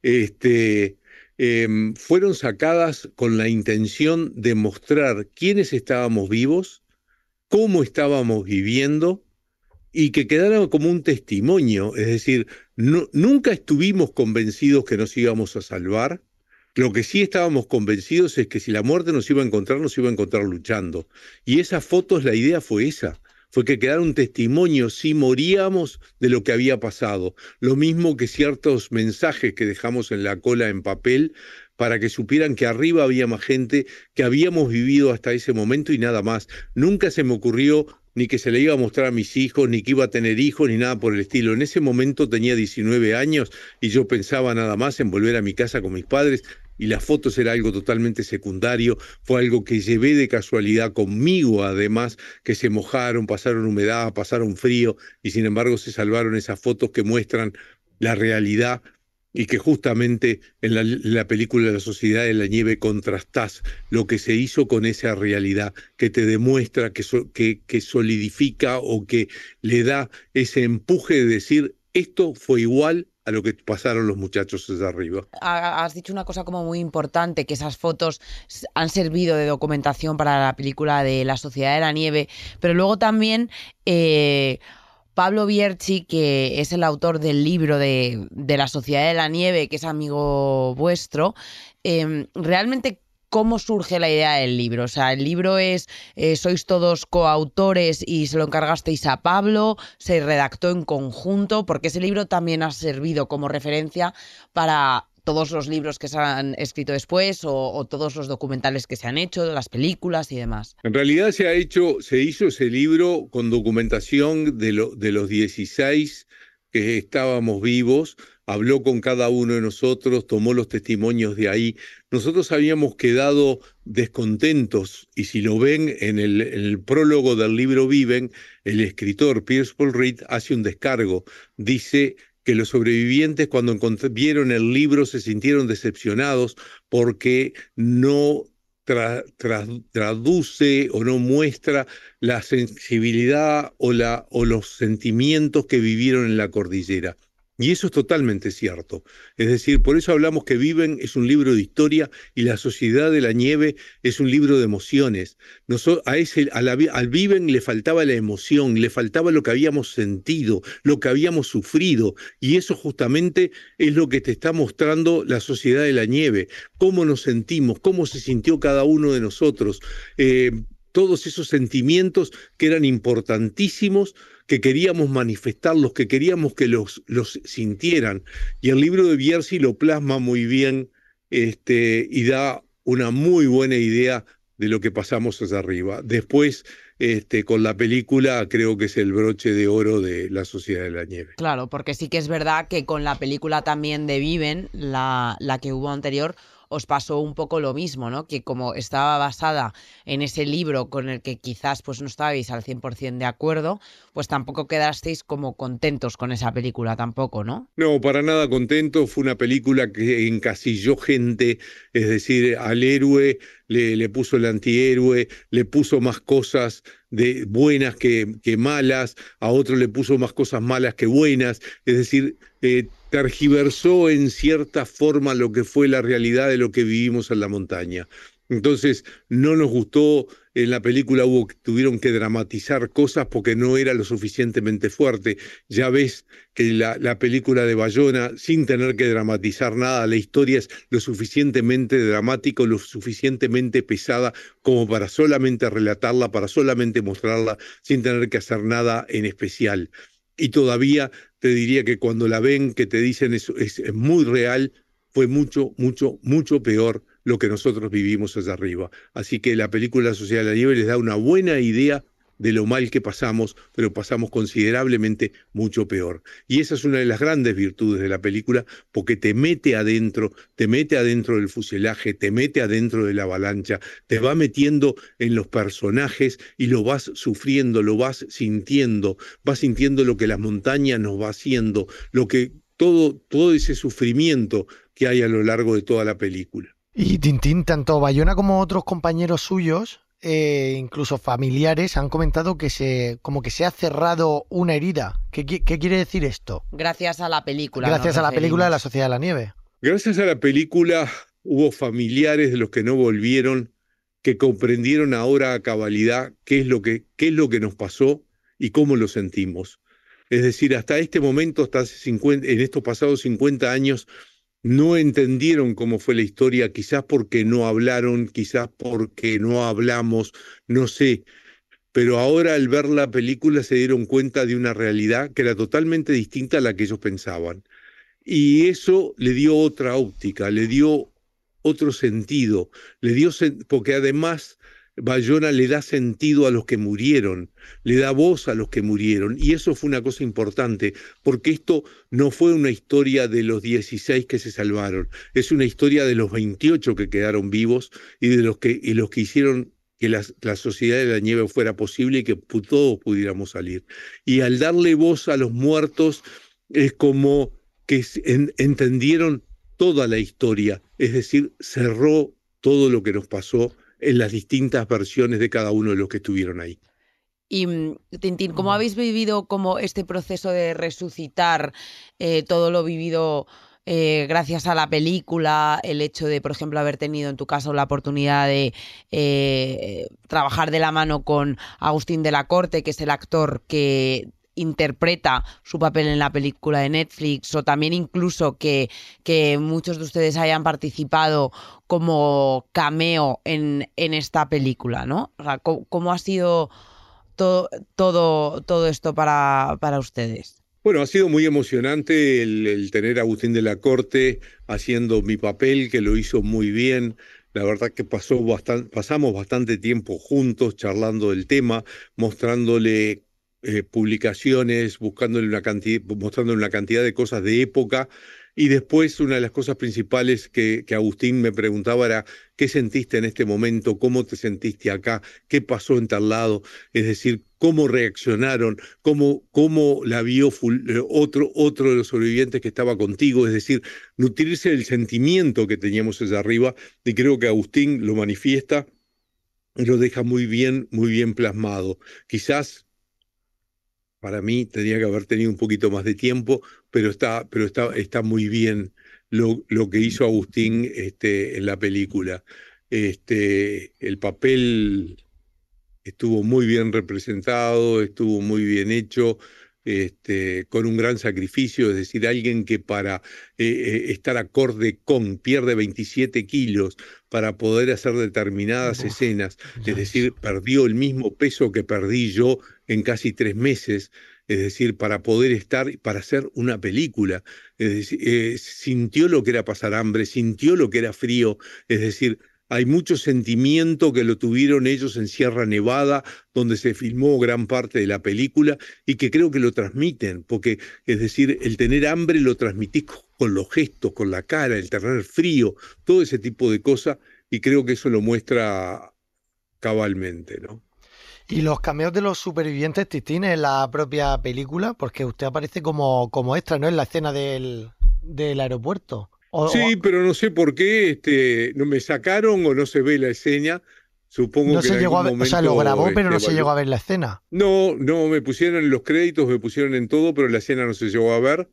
fueron sacadas con la intención de mostrar quiénes estábamos vivos, cómo estábamos viviendo y que quedara como un testimonio. Es decir, nunca estuvimos convencidos que nos íbamos a salvar. Lo que sí estábamos convencidos es que si la muerte nos iba a encontrar luchando. Y esas fotos, la idea fue esa, fue que quedara un testimonio si moríamos de lo que había pasado. Lo mismo que ciertos mensajes que dejamos en la cola en papel para que supieran que arriba había más gente, que habíamos vivido hasta ese momento y nada más. Nunca se me ocurrió ni que se le iba a mostrar a mis hijos, ni que iba a tener hijos, ni nada por el estilo. En ese momento tenía 19 años y yo pensaba nada más en volver a mi casa con mis padres y las fotos era algo totalmente secundario, fue algo que llevé de casualidad conmigo además, que se mojaron, pasaron humedad, pasaron frío y sin embargo se salvaron esas fotos que muestran la realidad y que justamente en la película La Sociedad de la Nieve contrastás lo que se hizo con esa realidad, que te demuestra, que solidifica o que le da ese empuje de decir, esto fue igual a lo que pasaron los muchachos allá arriba. Has dicho una cosa como muy importante, que esas fotos han servido de documentación para la película de La Sociedad de la Nieve, pero luego también... Pablo Bierchi, que es el autor del libro de La Sociedad de la Nieve, que es amigo vuestro, realmente, ¿cómo surge la idea del libro? O sea, el libro es, sois todos coautores y se lo encargasteis a Pablo, se redactó en conjunto, porque ese libro también ha servido como referencia para todos los libros que se han escrito después o todos los documentales que se han hecho, las películas y demás. En realidad se hizo ese libro con documentación de los 16 que estábamos vivos, habló con cada uno de nosotros, tomó los testimonios de ahí. Nosotros habíamos quedado descontentos y si lo ven en el prólogo del libro Viven, el escritor Pierce Paul Reed hace un descargo, dice que los sobrevivientes cuando vieron el libro se sintieron decepcionados porque no traduce o no muestra la sensibilidad o los sentimientos que vivieron en la cordillera. Y eso es totalmente cierto. Es decir, por eso hablamos que Viven es un libro de historia y La Sociedad de la Nieve es un libro de emociones. Al Viven le faltaba la emoción, le faltaba lo que habíamos sentido, lo que habíamos sufrido. Y eso justamente es lo que te está mostrando La Sociedad de la Nieve. Cómo nos sentimos, cómo se sintió cada uno de nosotros. Todos esos sentimientos que eran importantísimos, que queríamos manifestarlos, que queríamos que los sintieran. Y el libro de Bierzi lo plasma muy bien y da una muy buena idea de lo que pasamos allá arriba. Después, con la película, creo que es el broche de oro de La Sociedad de la Nieve. Claro, porque sí que es verdad que con la película también de Viven, la que hubo anterior, os pasó un poco lo mismo, ¿no? Que como estaba basada en ese libro con el que quizás pues no estabais al 100% de acuerdo, pues tampoco quedasteis como contentos con esa película tampoco, ¿no? No, para nada contento. Fue una película que encasilló gente, es decir, al héroe le puso el antihéroe, le puso más cosas buenas que malas, a otro le puso más cosas malas que buenas, es decir, tergiversó en cierta forma lo que fue la realidad de lo que vivimos en la montaña. Entonces, no nos gustó en la película tuvieron que dramatizar cosas porque no era lo suficientemente fuerte. Ya ves que la película de Bayona, sin tener que dramatizar nada, la historia es lo suficientemente dramática, lo suficientemente pesada como para solamente relatarla, para solamente mostrarla, sin tener que hacer nada en especial. Y todavía te diría que cuando la ven, que te dicen eso es muy real, fue mucho, mucho, mucho peor lo que nosotros vivimos allá arriba. Así que la película La Sociedad de la Nieve les da una buena idea de lo mal que pasamos, pero pasamos considerablemente mucho peor. Y esa es una de las grandes virtudes de la película, porque te mete adentro del fuselaje, te mete adentro de la avalancha, te va metiendo en los personajes y lo vas sufriendo, lo vas sintiendo lo que la montaña nos va haciendo, lo que todo ese sufrimiento que hay a lo largo de toda la película. Y Tintín, tanto Bayona como otros compañeros suyos, incluso familiares, han comentado que como que se ha cerrado una herida. ¿Qué quiere decir esto? Gracias a la película. Gracias a la película de La Sociedad de la Nieve. Gracias a la película hubo familiares de los que no volvieron, que comprendieron ahora a cabalidad qué es lo que nos pasó y cómo lo sentimos. Es decir, hasta este momento, en estos pasados 50 años, no entendieron cómo fue la historia, quizás porque no hablaron, quizás porque no hablamos, no sé. Pero ahora al ver la película se dieron cuenta de una realidad que era totalmente distinta a la que ellos pensaban. Y eso le dio otra óptica, le dio otro sentido, porque además Bayona le da sentido a los que murieron, le da voz a los que murieron, y eso fue una cosa importante, porque esto no fue una historia de los 16 que se salvaron, es una historia de los 28 que quedaron vivos y de los que hicieron que la Sociedad de la Nieve fuera posible y que todos pudiéramos salir. Y al darle voz a los muertos es como que entendieron toda la historia, es decir, cerró todo lo que nos pasó en las distintas versiones de cada uno de los que estuvieron ahí. Y Tintín, ¿cómo habéis vivido como este proceso de resucitar todo lo vivido gracias a la película, el hecho de, por ejemplo, haber tenido en tu caso la oportunidad de trabajar de la mano con Agustín de la Corte, que es el actor que interpreta su papel en la película de Netflix, o también incluso que muchos de ustedes hayan participado como cameo en esta película, ¿no? O sea, ¿cómo ha sido todo esto para ustedes? Bueno, ha sido muy emocionante el tener a Agustín de la Corte haciendo mi papel, que lo hizo muy bien. La verdad que pasamos bastante tiempo juntos charlando del tema, mostrándole publicaciones, mostrándole una cantidad de cosas de época. Y después una de las cosas principales que Agustín me preguntaba era ¿qué sentiste en este momento? ¿Cómo te sentiste acá? ¿Qué pasó en tal lado? Es decir, ¿cómo reaccionaron? ¿Cómo la vio otro de los sobrevivientes que estaba contigo? Es decir, nutrirse del sentimiento que teníamos allá arriba, y creo que Agustín lo manifiesta y lo deja muy bien plasmado. Quizás para mí tenía que haber tenido un poquito más de tiempo, pero está muy bien lo que hizo Agustín en la película. El papel estuvo muy bien representado, estuvo muy bien hecho, con un gran sacrificio, es decir, alguien que para estar acorde pierde 27 kilos para poder hacer determinadas escenas, es decir, perdió el mismo peso que perdí yo en casi 3 meses, es decir, para poder para hacer una película, es decir, sintió lo que era pasar hambre, sintió lo que era frío, es decir, hay mucho sentimiento que lo tuvieron ellos en Sierra Nevada, donde se filmó gran parte de la película, y que creo que lo transmiten, porque, es decir, el tener hambre lo transmitís con los gestos, con la cara, el tener frío, todo ese tipo de cosas, y creo que eso lo muestra cabalmente, ¿no? Y los cameos de los supervivientes, Tintín, en la propia película, porque usted aparece como extra, ¿no? En la escena del aeropuerto. Sí, pero no sé por qué no me sacaron o no se ve la escena. Supongo no que se en llegó algún momento, o sea, lo grabó, pero no se llegó a ver la escena. No, me pusieron en los créditos, me pusieron en todo, pero la escena no se llegó a ver.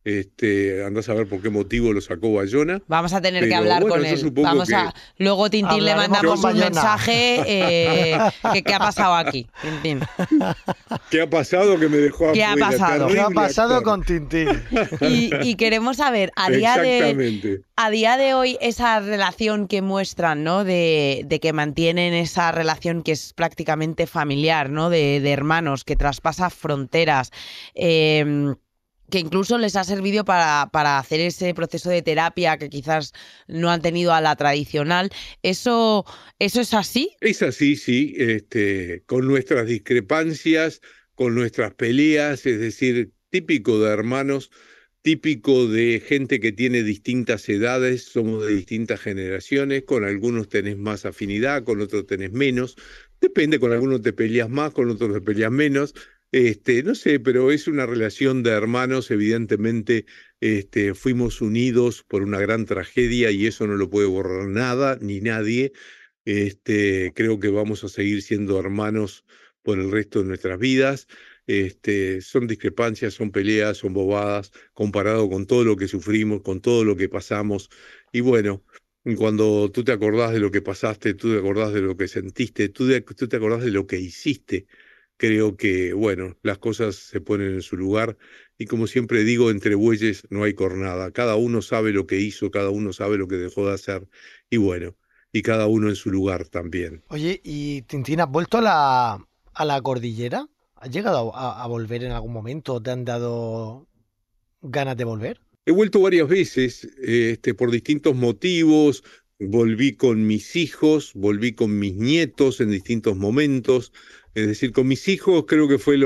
Andás a ver por qué motivo lo sacó Bayona. Vamos a tener que Pero, hablar bueno, con yo él. supongo Luego Tintín le Hablaremos mandamos con un Bayona. mensaje ¿qué ha pasado aquí, Tintín? ¿Qué ha pasado que me dejó ¿Qué ha afuera? pasado? ¿Qué ha Terrible pasado actor. con Tintín? Y queremos saber, a día de hoy, esa relación que muestran, ¿no? De que mantienen esa relación que es prácticamente familiar, ¿no? De hermanos, que traspasa fronteras, que incluso les ha servido para hacer ese proceso de terapia que quizás no han tenido a la tradicional. ¿Eso es así? Es así, sí, con nuestras discrepancias, con nuestras peleas, es decir, típico de hermanos, típico de gente que tiene distintas edades, somos de distintas generaciones, con algunos tenés más afinidad, con otros tenés menos, depende, con algunos te peleas más, con otros te peleas menos, no sé, pero es una relación de hermanos, evidentemente fuimos unidos por una gran tragedia y eso no lo puede borrar nada ni nadie. Creo que vamos a seguir siendo hermanos por el resto de nuestras vidas. Son discrepancias, son peleas, son bobadas, comparado con todo lo que sufrimos, con todo lo que pasamos. Y bueno, cuando tú te acordás de lo que pasaste, tú te acordás de lo que sentiste, tú te acordás de lo que hiciste. Creo que, bueno, las cosas se ponen en su lugar y como siempre digo, entre bueyes no hay cornada. Cada uno sabe lo que hizo, cada uno sabe lo que dejó de hacer y bueno, y cada uno en su lugar también. Oye, ¿y Tintín, has vuelto a la cordillera? ¿Has llegado a volver en algún momento? ¿Te han dado ganas de volver? He vuelto varias veces, por distintos motivos. Volví con mis hijos, volví con mis nietos en distintos momentos. Es decir, con mis hijos creo que fue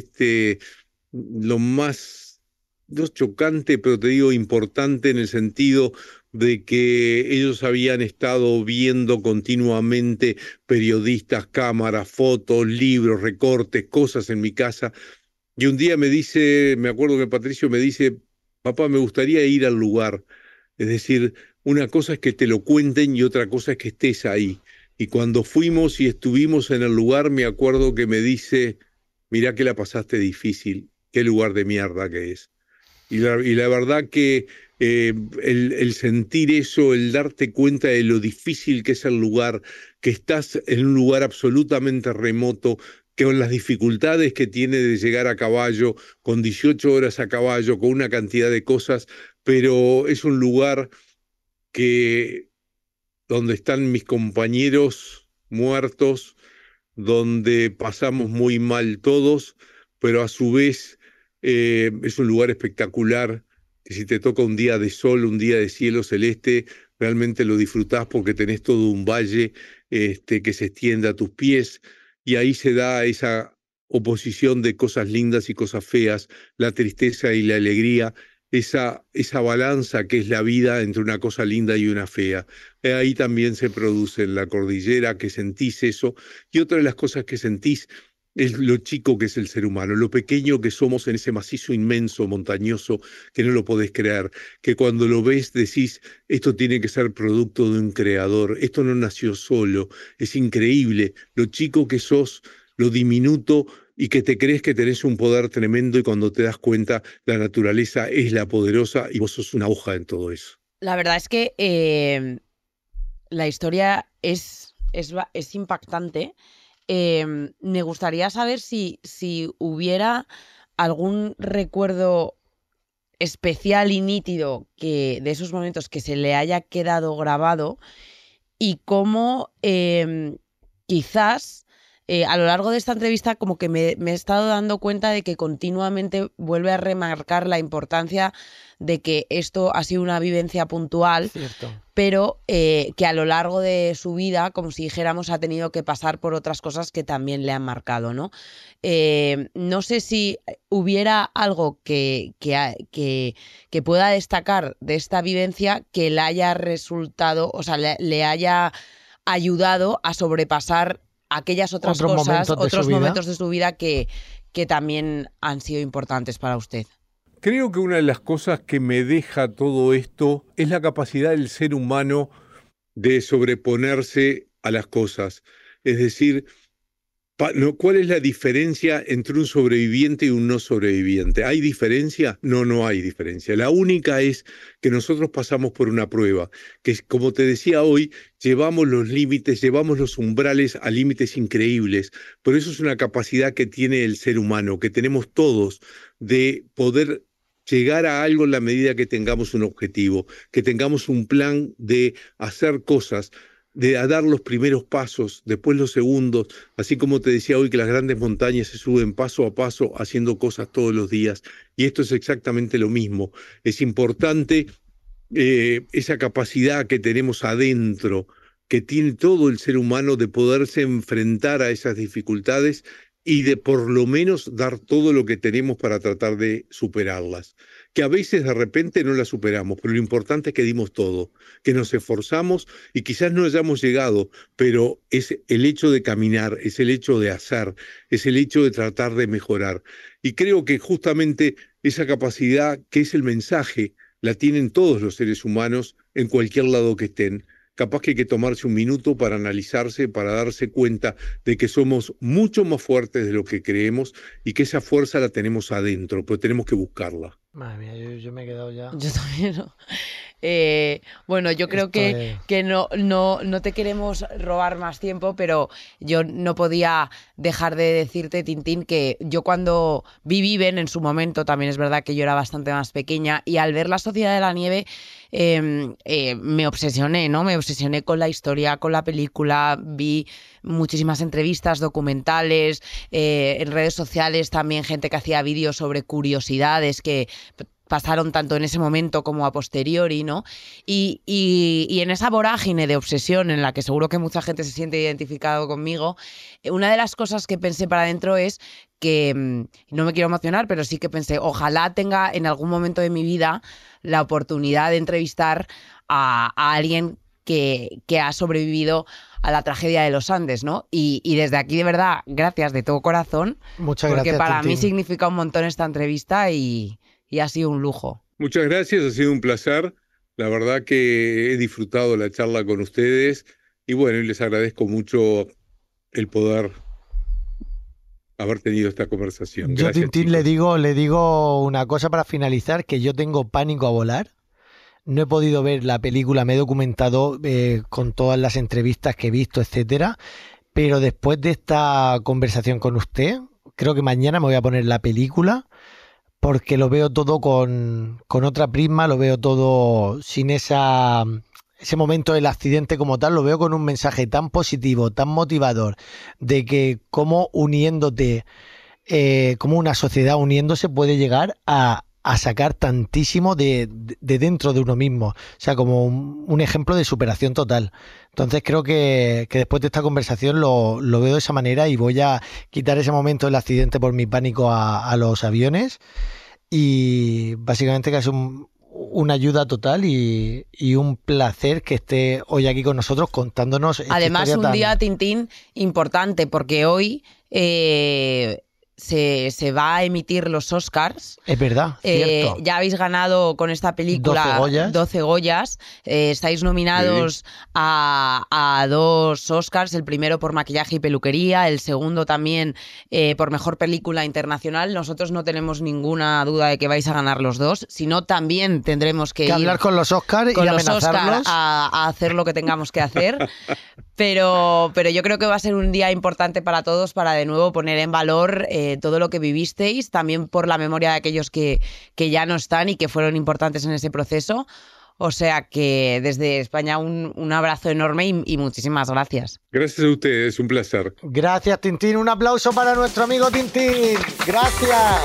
lo más, no chocante, pero te digo importante en el sentido de que ellos habían estado viendo continuamente periodistas, cámaras, fotos, libros, recortes, cosas en mi casa. Y un día me acuerdo que Patricio me dice, papá, me gustaría ir al lugar. Es decir, una cosa es que te lo cuenten y otra cosa es que estés ahí. Y cuando fuimos y estuvimos en el lugar, me acuerdo que me dice, mirá que la pasaste difícil, qué lugar de mierda que es. Y la verdad que el sentir eso, el darte cuenta de lo difícil que es el lugar, que estás en un lugar absolutamente remoto, que con las dificultades que tiene de llegar a caballo, con 18 horas a caballo, con una cantidad de cosas, pero es un lugar donde están mis compañeros muertos, donde pasamos muy mal todos, pero a su vez es un lugar espectacular, que si te toca un día de sol, un día de cielo celeste, realmente lo disfrutás porque tenés todo un valle que se extiende a tus pies, y ahí se da esa oposición de cosas lindas y cosas feas, la tristeza y la alegría, esa balanza que es la vida entre una cosa linda y una fea. Ahí también se produce en la cordillera, que sentís eso, y otra de las cosas que sentís es lo chico que es el ser humano, lo pequeño que somos en ese macizo inmenso, montañoso, que no lo podés creer, que cuando lo ves decís, esto tiene que ser producto de un creador, esto no nació solo, es increíble lo chico que sos, lo diminuto, y que te crees que tenés un poder tremendo y cuando te das cuenta la naturaleza es la poderosa y vos sos una hoja en todo eso. La verdad es que la historia es impactante. Me gustaría saber si hubiera algún recuerdo especial y nítido de esos momentos que se le haya quedado grabado y cómo quizás a lo largo de esta entrevista como que me he estado dando cuenta de que continuamente vuelve a remarcar la importancia de que esto ha sido una vivencia puntual, Cierto. pero que a lo largo de su vida, como si dijéramos, ha tenido que pasar por otras cosas que también le han marcado, ¿no? No sé si hubiera algo que pueda destacar de esta vivencia que le haya resultado, o sea, le haya ayudado a sobrepasar aquellas otros momentos de su vida que también han sido importantes para usted. Creo que una de las cosas que me deja todo esto es la capacidad del ser humano de sobreponerse a las cosas. Es decir, ¿Cuál es la diferencia entre un sobreviviente y un no sobreviviente? ¿Hay diferencia? No, no hay diferencia. La única es que nosotros pasamos por una prueba, que es, como te decía hoy, llevamos los límites, llevamos los umbrales a límites increíbles, pero eso es una capacidad que tiene el ser humano, que tenemos todos, de poder llegar a algo en la medida que tengamos un objetivo, que tengamos un plan de hacer cosas, de dar los primeros pasos, después los segundos, así como te decía hoy que las grandes montañas se suben paso a paso haciendo cosas todos los días, y esto es exactamente lo mismo. Es importante esa capacidad que tenemos adentro, que tiene todo el ser humano de poderse enfrentar a esas dificultades y de por lo menos dar todo lo que tenemos para tratar de superarlas. Que a veces de repente no las superamos, pero lo importante es que dimos todo, que nos esforzamos y quizás no hayamos llegado, pero es el hecho de caminar, es el hecho de hacer, es el hecho de tratar de mejorar. Y creo que justamente esa capacidad, que es el mensaje, la tienen todos los seres humanos en cualquier lado que estén. Capaz que hay que tomarse un minuto para analizarse, para darse cuenta de que somos mucho más fuertes de lo que creemos y que esa fuerza la tenemos adentro, pero tenemos que buscarla. Madre mía, yo me he quedado ya. Yo también, ¿no? Bueno, yo creo que no te queremos robar más tiempo, pero yo no podía dejar de decirte, Tintín, que yo cuando vi Viven en su momento, también es verdad que yo era bastante más pequeña, y al ver La Sociedad de la Nieve me obsesioné, ¿no? Me obsesioné con la historia, con la película, vi muchísimas entrevistas, documentales, en redes sociales también gente que hacía vídeos sobre curiosidades que pasaron tanto en ese momento como a posteriori, ¿no? Y en esa vorágine de obsesión en la que seguro que mucha gente se siente identificado conmigo, una de las cosas que pensé para adentro es que, no me quiero emocionar, pero sí que pensé, ojalá tenga en algún momento de mi vida la oportunidad de entrevistar a alguien que ha sobrevivido a la tragedia de los Andes, ¿no? Y desde aquí, de verdad, gracias de todo corazón. Muchas porque gracias, para Tintín. mí significa un montón esta entrevista y ha sido un lujo. Muchas gracias, ha sido un placer. La verdad que he disfrutado la charla con ustedes y bueno, y les agradezco mucho el poder haber tenido esta conversación. Yo, Gracias, Tintín, chicos. le digo una cosa para finalizar, que yo tengo pánico a volar. No he podido ver la película, me he documentado con todas las entrevistas que he visto, etcétera. Pero después de esta conversación con usted, creo que mañana me voy a poner la película, porque lo veo todo con otra prisma, lo veo todo sin ese momento del accidente como tal, lo veo con un mensaje tan positivo, tan motivador, de que cómo uniéndote, cómo una sociedad uniéndose puede llegar a sacar tantísimo de dentro de uno mismo. O sea, como un ejemplo de superación total. Entonces creo que después de esta conversación lo veo de esa manera y voy a quitar ese momento del accidente por mi pánico a los aviones, y básicamente que es una ayuda total y un placer que esté hoy aquí con nosotros contándonos esta Además, historia un día, Tintín, importante, porque hoy se va a emitir los Oscars. Es verdad, cierto. Ya habéis ganado con esta película 12 Goyas. Estáis nominados a 2 Oscars, el primero por maquillaje y peluquería, el segundo también por mejor película internacional. Nosotros no tenemos ninguna duda de que vais a ganar los 2, sino también tendremos que ir hablar con los Oscars y amenazarlos a hacer lo que tengamos que hacer. Pero yo creo que va a ser un día importante para todos, para de nuevo poner en valor todo lo que vivisteis, también por la memoria de aquellos que ya no están y que fueron importantes en ese proceso. O sea que desde España un abrazo enorme y muchísimas gracias. Gracias a ustedes, un placer. Gracias, Tintín. Un aplauso para nuestro amigo Tintín. Gracias.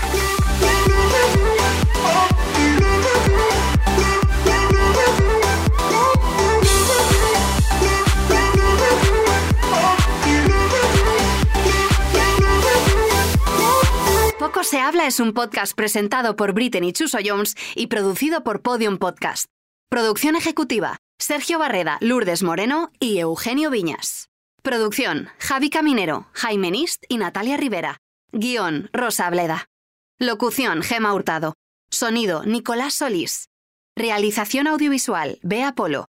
Poco se habla es un podcast presentado por Brittany Chuso Jones y producido por Podium Podcast. Producción ejecutiva: Sergio Barreda, Lourdes Moreno y Eugenio Viñas. Producción: Javi Caminero, Jaime Nist y Natalia Rivera. Guión: Rosa Bleda. Locución: Gema Hurtado. Sonido: Nicolás Solís. Realización audiovisual: Bea Polo.